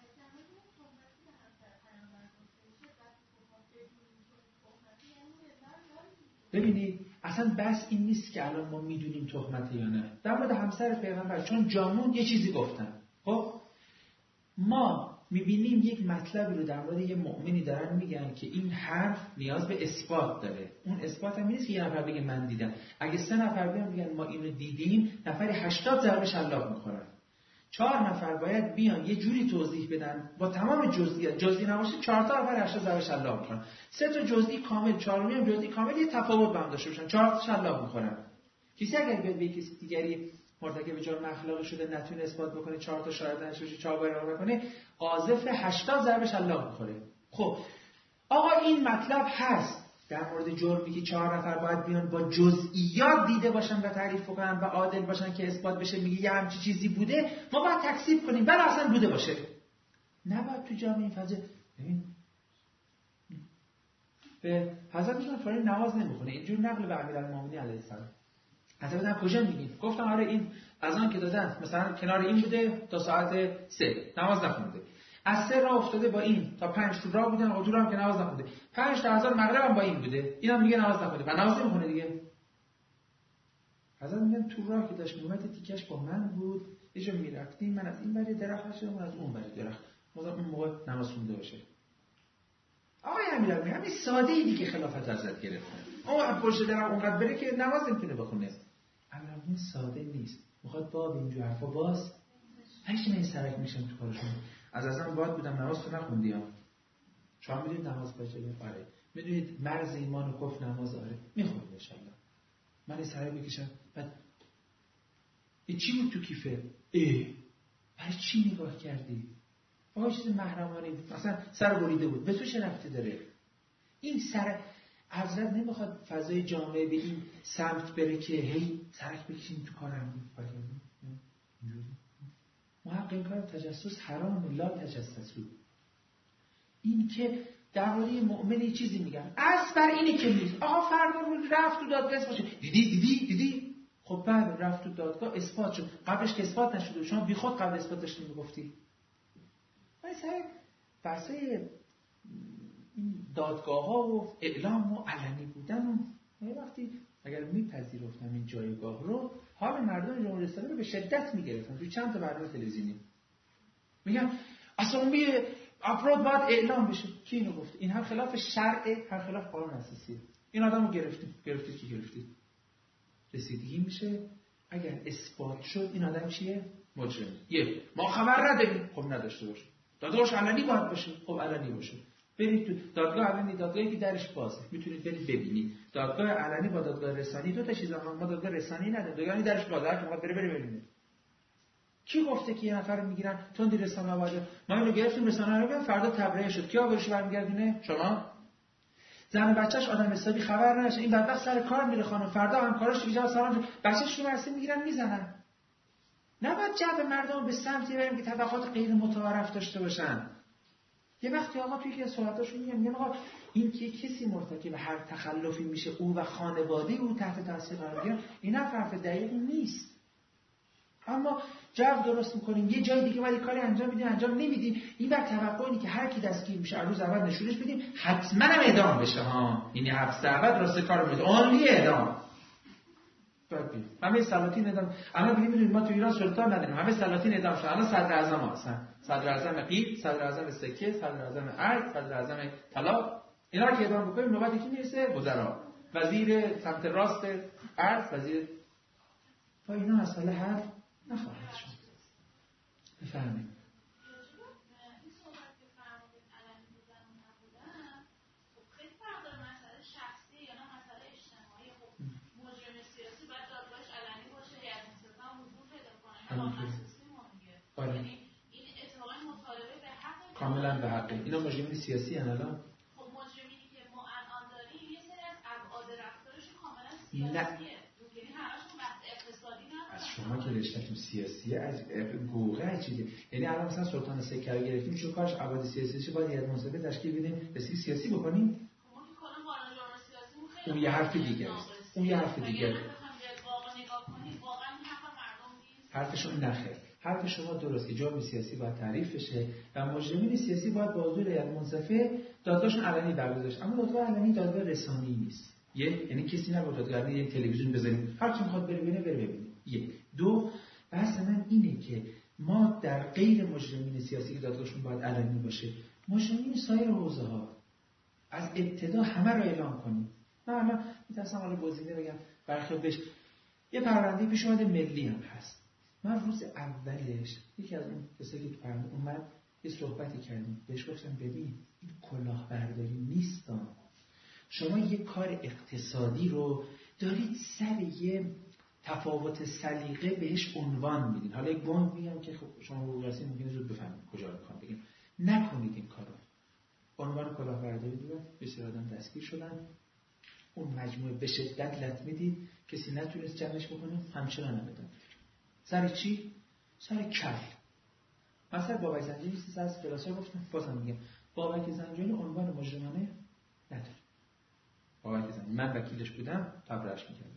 [SPEAKER 1] ببینید اصلا بس این نیست که الان ما میدونیم تهمته یا نه. در مورد همسر پیغمبر چون جامون یه چیزی گفتن. خب ما میبینیم یک مطلبی رو در مورد یه مؤمنی دارن میگن که این حرف نیاز به اثبات داره. اون اثبات هم نیست که یه نفر بگه من دیدم. اگه 3 نفر بیان بگن ما اینو دیدیم نفری 80 ضربه شلاق میخورن. 4 نفر باید بیان یه جوری توضیح بدن با تمام جزئیات. جزئی نباشه 4 تا نفر 80 ضربه شلاق میخورن. 3 تا جزئی کامل 4می هم جزئی کامل یه تفاوت با هم داشته باشن 4 تا شلاق میخورن. کسی اگر بیاد به کسی دیگری مرتکب جرم اخلاقی شده نتونه اثبات بکنه 4 تا شاهد نشه 4 بار اقرار بکنه قاذف 80 ضربه شلاق میخوره. خب آقا این مطلب هست در مورد جرمی که 4 نفر باید بیان با جزئیات دیده باشن و تعریف کنن و عادل باشن که اثبات بشه میگه یه همچین چیزی بوده ما باید تکذیب کنیم بل اصلا بوده باشه. نباید تو جامعه این فضا. ببین به حضرتشون فرای نماز نمیخونه اینجور نقل به امیرالمومنین علیه السلام. حضرت هم کجا میگین؟ گفتم آره این اذان که دادن مثلا کنار این بوده تا ساعت 3 نماز نخونده. از 3 راه افتاده با این تا 5 تو راه بودن حضور هم که نماز نخونده. 5 تا اذان مغرب هم با این بوده. اینم میگه نماز نخونده. و نماز نمیخونه دیگه. حضرت میگن تو راه که داشت میومد تیکش با من بود. یه جا میرفتیم من از این بری درخت شدم اون از اون بری درخت. مثلا اون موقع نماز خونده باشه. آقای امیرالمومنین همین ساده ای دیگه خلافت حضرت گرفتن. اون پشت درخت اونقدر بره که نماز نمیتونه بخونه. امیرالمومنین ساده نیست. میخواد باب اینجور حرفا باز هیچ نه سرک میشن تو کارشون. از ازم باید بودم نماز تو نخوندی ها. شما میدونید نماز باشه آره. میدونید مرز ایمان و کفر نماز آره. میخونید ان شاء الله. من این سرک بکشم بعد این چی بود تو کیفه؟ برای چی نگاه کردی؟ آقا چیز محرمانه بود. مثلا سر بریده بود. به تو چه ربطی داره؟ این سر حضرت نمیخواد فضای جامعه به این سمت بره که هی سرک بکشیم تو کارم محقق این کار تجسس حرام لا تجسسو. این که درباره مؤمنی چیزی میگن از بر اینی که نیست. آقا فردا رو رفت تو دادگاه باشه دیدی خب بعد رفت تو دادگاه اثبات شد. قبلش که اثبات نشده شما بیخود قبل اثبات داشتی میگفتی. مثلا بحثای دادگاه ها و اعلام و علنی بودن و وقتی اگر میپذیرفتم این جایگاه رو حال مردم جمهوری اسلامی رو به شدت میگرفتن. تو چند تا برنامه تلویزیونی میگن اسامی افراد باید اعلام بشه. کی اینو گفته؟ این هم خلاف شرع، هم خلاف قانون اساسی. این آدمو گرفتید کی گرفتید؟ رسیدگی میشه اگر اثبات شد این آدم چیه؟ مجرم. ما خبر نداریم. خب نداشته باشه. دادگاهش علنی باید باشه. خب علنی باشه. برید تو دادگاه علنی، دادگاهی که درش بازه، میتونید برید ببینید. دادگاه علنی با دادگاه رسانی دو تا چیزا. ما دادگاه رسانی نداریم، دادگاهی درش بازه، هر کی میخواد بره ببینه. کی گفته که یه نفر رو میگیرن تندی رسانه آورده؟ ما اینو گرفتیم رسانه رو، فردا تبرئه شد، کی آبروش برمیگردونه؟ شما. زن و بچه‌ش آدم حسابی خبر نشه، این بدبخت سر کار میره خانم، فردا همکاراش ایجاد سلام بچه‌ش رو مرسی میگیرن میزنن. نباید جلب مردم به سمتی بریم که طبقات غیر متعارف داشته باشن. یه وقتی آقا توی که صحبتاشون میگن آقا این که کسی مرتکب هر تخلفی میشه او و خانواده او تحت تاثیر قرار میگیرن، این حرف دقیقی نیست. اما جو درست میکنیم، یه جای دیگه ولی کاری انجام میدیم انجام نمیدیم. این بر توقع اینه که هر کی دستگیر میشه روز اول نشونش بدیم حتما هم اعدام بشه ها. یعنی حبس دعوت راست کارو میده، اونلی اعدام. همه سلاطین اعدام. الان میدونید ما تو ایران سلطان نداریم، همه سلاطین اعدام شدن. الان صدر اعظم هستن، صدر اعظم قیل، صدر اعظم سکه، صدر اعظم ارگ، صدر اعظم طلا. اینا که اعدام بکنیم نوبت کی میرسه؟ وزرا، وزیر سمت راست ارز، وزیر. با اینا مسئله حل نخواهد شد. بفهمید کاملا به حقه. اینا مجرمین سیاسی هستن الان.
[SPEAKER 2] خب مجرمینی که ما الان داریم یه سری از ابعاد رفتارشون کاملا سیاسیه. یعنی همشون بحث اقتصادی ندارن.
[SPEAKER 1] از شما که رشته‌تون سیاسیه از گوغه چیزی. یعنی الان مثلا سلطان سکه رو گرفتیم چون کارش ابعاد سیاسیشه باید هیئت منصفه تشکیل بدیم رسمی سیاسی بکنیم.
[SPEAKER 2] خب ما که کلا قانون سیاسیمون خیلی
[SPEAKER 1] اون یه حرف دیگه است. اون یه حرف دیگه است.
[SPEAKER 2] واقعا نگاه کنید واقعا حق مردم نیست.
[SPEAKER 1] حرفشون نخیر. حرف شما درسته، جرم سیاسی باید تعریف بشه و مجرمین سیاسی باید با حضور هیئت منصفه دادگاهشون علنی برگزار. اما دادگاه علنی دادگاه رسانی نیست. یعنی کسی نباید دادگاه علنی یک تلویزیون بذاریم هر کی میخواد بره ببینه. یک. دو، بحث من اینه که ما در غیر مجرمین سیاسی که دادگاهشون باید علنی باشه، مجرمین سایر حوزه‌ها از ابتدا همه رو اعلام کنیم. من الان می‌تونم حالا گزینه بگم برخلاف بهش یه پرونده پیش اومده ملی هم هست. من روز اولش یکی از اون کسایی که پرونده اومد یه صحبتی کردیم، بهش گفتم ببین این کلاهبرداری نیست، شما یه کار اقتصادی رو دارید سر یه تفاوت سلیقه بهش عنوان میدین. حالا یک گنگ میگم که خب شما حقوق هستی ممکنه زود بفهمید کجا رو میخوام بگم. نکنید این کارو. عنوان کلاهبرداری بود، بسیار آدم دستگیر شدن. اون مجموعه به شدت لطمه دید، کسی نتونست جمعش بکنه، همچنان نمیدن. سر چی؟ سر کل. مثلا بابک زنجانی چیزی از کلاس‌ها گفتم، بازم میگم بابک زنجانی عنوان مجرمانه نداره. بابک زنجانی من وکیلش بودم تبرئه‌اش می‌کردم.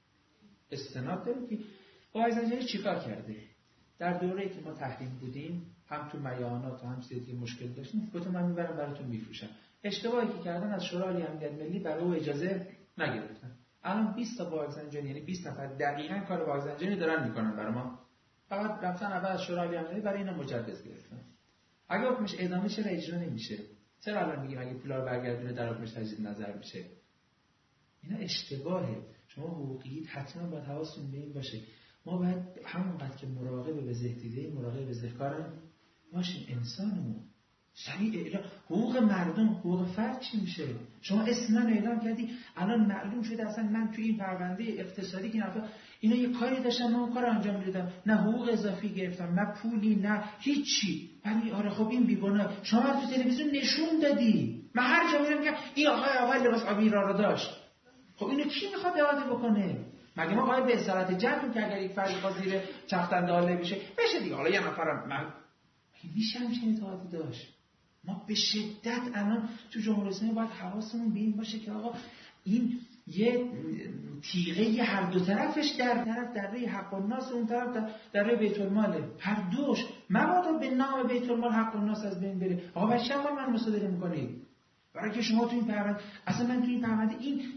[SPEAKER 1] استناد داریم که بابک زنجانی چیکار کرده؟ در دوره‌ای که ما تحریم بودیم، هم تو میانات هم چیزی که مشکل داشتیم، گفتم من میبرم براتون میفروشم. اشتباهی که کردن از شورای عالی امنیت ملی برای او اجازه نگرفتن. الان 20 تا بابک زنجانی، یعنی 20 نفر دقیقاً کار بابک زنجانی دارن میکنن برای ما. فقط رفتن اول از شورای عالی امنیت برای اینا مجوز گرفتن. اگه حکمش اعدام چرا اجرا نمیشه؟ چرا الان میگیم اگه پولا رو برگردونه در حکمش تجدید نظر میشه؟ اینا اشتباهه. شما حقوقیید حتما باید حواستون به این باشه. ما باید همونقدر که مراقب به زهدیده مراقب به زهکارن باشیم. انسانمون سریع اعلام حقوق مردم، حقوق فرد چی میشه؟ شما اسم من اعلام کردی، الان معلوم شده اصلا من توی این پرونده اقتصادی که نفر اینا یه کاری داشتم من اون کار انجام میدادم، نه حقوق اضافی گرفتم نه پولی نه هیچی. ولی آره خب این بیگناه. شما تو تلویزیون نشون دادی، من هر جا میرم میگم این آقای لباس آبی رو داشت. خب اینو کی میخواد اعاده بکنه؟ مگه ما باید به اصالت جمع که اگر یک فردی خاصیره چختنده حاله بشه دیگه. حالا یه نفرم من میشه همچین اعتقادی داشت. ما به شدت الان تو جمهوری اسلامی باید حواسمون به این باشه که آقا این یه تیغه هر دو طرفش در طرف دره حق الناس، اون طرف دره بیت الماله. هر دوش مبادا به نام بیت المال حق الناس از بین بره. آقا بچه‌ها من مصادره می‌کنید برای که شما تو این پرونده اصلا من تو این پرونده این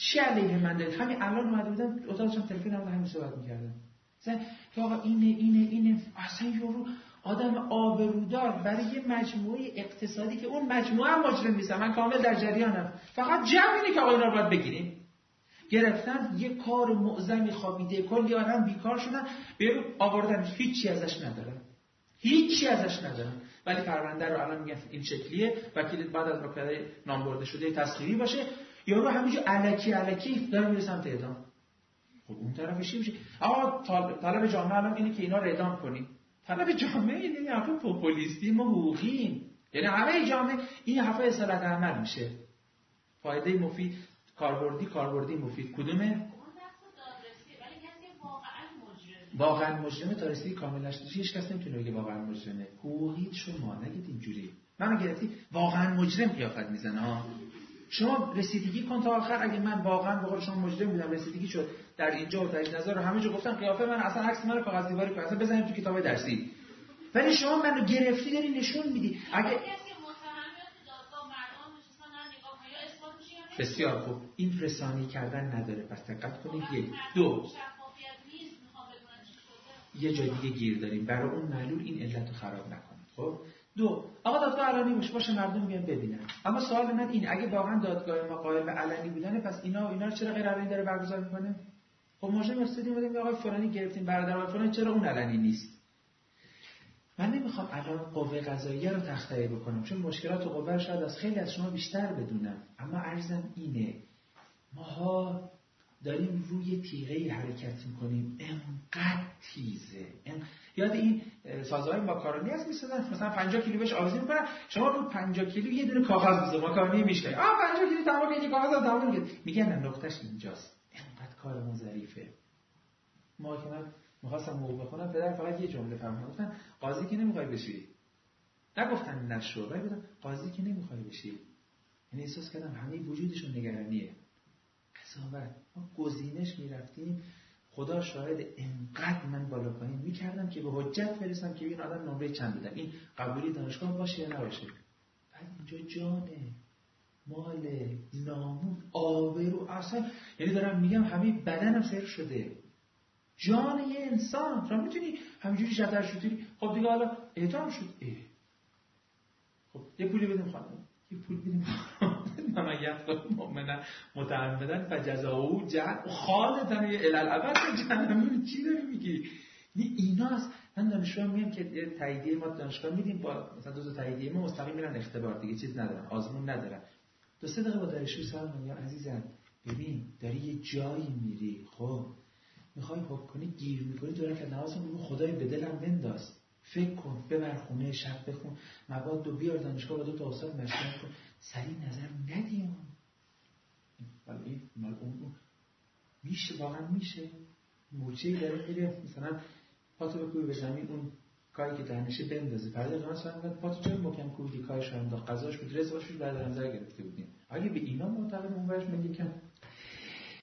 [SPEAKER 1] چی علیه من دارید؟ همین الان اومده بودم اتاقشم تلفن هم همین صحبت می‌کردم. مثلا که آقا اینه اصلا یارو آدم آبرودار برای یه مجموعه اقتصادی که اون مجموعه هم مجرم نیست. من کامل در جریانم. فقط جمع اینه که آقا اینا رو باید بگیریم. گرفتن یه کار معظمی خوابیده، کلی آدم بیکار شدن، بیرون آوردن، هیچی ازش ندارن. ولی پرونده رو الان میگن این شکلیه، وکیل بعد از وکالت نام برده شده تصویری باشه، یارو همینجور الکی داره میره سمت اعدام. خب اون طرفش چی میشه؟ آقا طلب جامعه الان اینه که اینا رو اعدام کنیم. طلب جامعه اینه، یعنی حرف پوپولیستی ما حقوقیم. یعنی همه جامعه این حرف اصالت عمل میشه. فایده مفید کاربردی مفید کدومه؟ واقعا مجرمه تا رسیدگی کاملش هیچ کس نمیتونه بگه واقعا مجرمه. حقوقی شما نگید اینجوری. منو گرفتی واقعا مجرم قیافت میزنه ها. شما رسیدگی کن تا آخر. اگه من واقعا به قول شما مجرم بودم، رسیدگی شد در اینجا و تایید نظر رو همه جا گفتن قیافه من اصلا عکس من رو کاغذ دیواری کنه، اصلا بزنیم تو کتاب درسی. ولی شما منو گرفتی داری نشون میدی. اگه بسیار خوب، این رسانی کردن نداره. پس دقت کنید. یک دو یه جای دیگه گیر داریم. برای اون معلول این علت رو خراب نکنید. خب دو آقا دادگاه علنی باشه مردم بیان ببینن. اما سوال من این، اگه واقعا دادگاه ما قائل به علنی بودنه، پس اینا رو چرا غیر علنی داره برگزار میکنه؟ خب ماجرا استادیوم بودیم آقای فلانی گرفتیم برادر آقای فلانی، چرا اون علنی نیست؟ من نمیخوام الان قوه قضاییه رو تخطئه بکنم، چون مشکلات قوه شاید از خیلی از شما بیشتر بدونم. اما عرضم اینه، ماها داریم روی تیغه حرکت میکنیم، انقدر تیزه. یاد این سازهای ماکارونی هست میسازن، مثلا 50 کیلو بهش آویزی میکنن، شما رو 50 کیلو یه دونه کاغذ میذاره، ماکارونی میشکنه، 50 کیلو تمام یه کاغذ رو تمام میگه، میگن نقطهش اینجاست. انقدر کارمون ظریفه. ما که من میخواستم حقوق بخونم، پدر فقط یه جمله فهمیدن، گفتن قاضی که نمیخوای بشی. نگفتن نشو، ولی گفتن قاضی که نمیخوای بشی. یعنی احساس کردم همه وجودشون نگرانیه. قضاوت. ما گزینش میرفتیم، خدا شاهد انقدر من بالا پایین میکردم که به حجت برسم که این آدم نمره چند بدم، این قبولی دانشگاه باشه یا نباشه. بعد اینجا جانه، مال، ناموس، آبرو، اصلا یعنی دارم میگم همه بدنم سر شده. جان یه انسان شما میتونی همینجوری شطر شوتیری. خب دیگه حالا اعدام شد. خب یه پولی بدیم خانم، یه پول بدیم من یفت مؤمنه متعمدن فجزاؤه جهنم خالدن الالابد جهنم. چی داری میگی؟ ایناست. من دانشجو میگم که تاییدیه ما دانشگاه میدیم، با مثلا دو تا تاییدیه ما مستقیم میرن اختبار، دیگه چیز ندارن، آزمون ندارن. 2-3 دقیقه با دانشجو سلام میگم عزیزم ببین داری یه جایی میری، خب میخوای حکم کنی گیر میکنی، داره که نماز میگه خدای به دلم بنداز، فکر کن، ببر خونه، شب بخون، مواد رو بیار دانشگاه، با 2 تا استاد مشورت کن، سریع نظر ندیم. ولی مال اون میشه، واقعا میشه. موچه‌ای داره میره مثلا پاتو بکوبی به زمین، اون کاری که دهنشه بندازه، فردا جان سوال میاد پاتو چرا محکم کوبیدی، کارش رو انداخت، قضاش بود، رزقش بود، بعد نظر گرفته بودیم. اگه به اینا معتقد اون ورش میگه که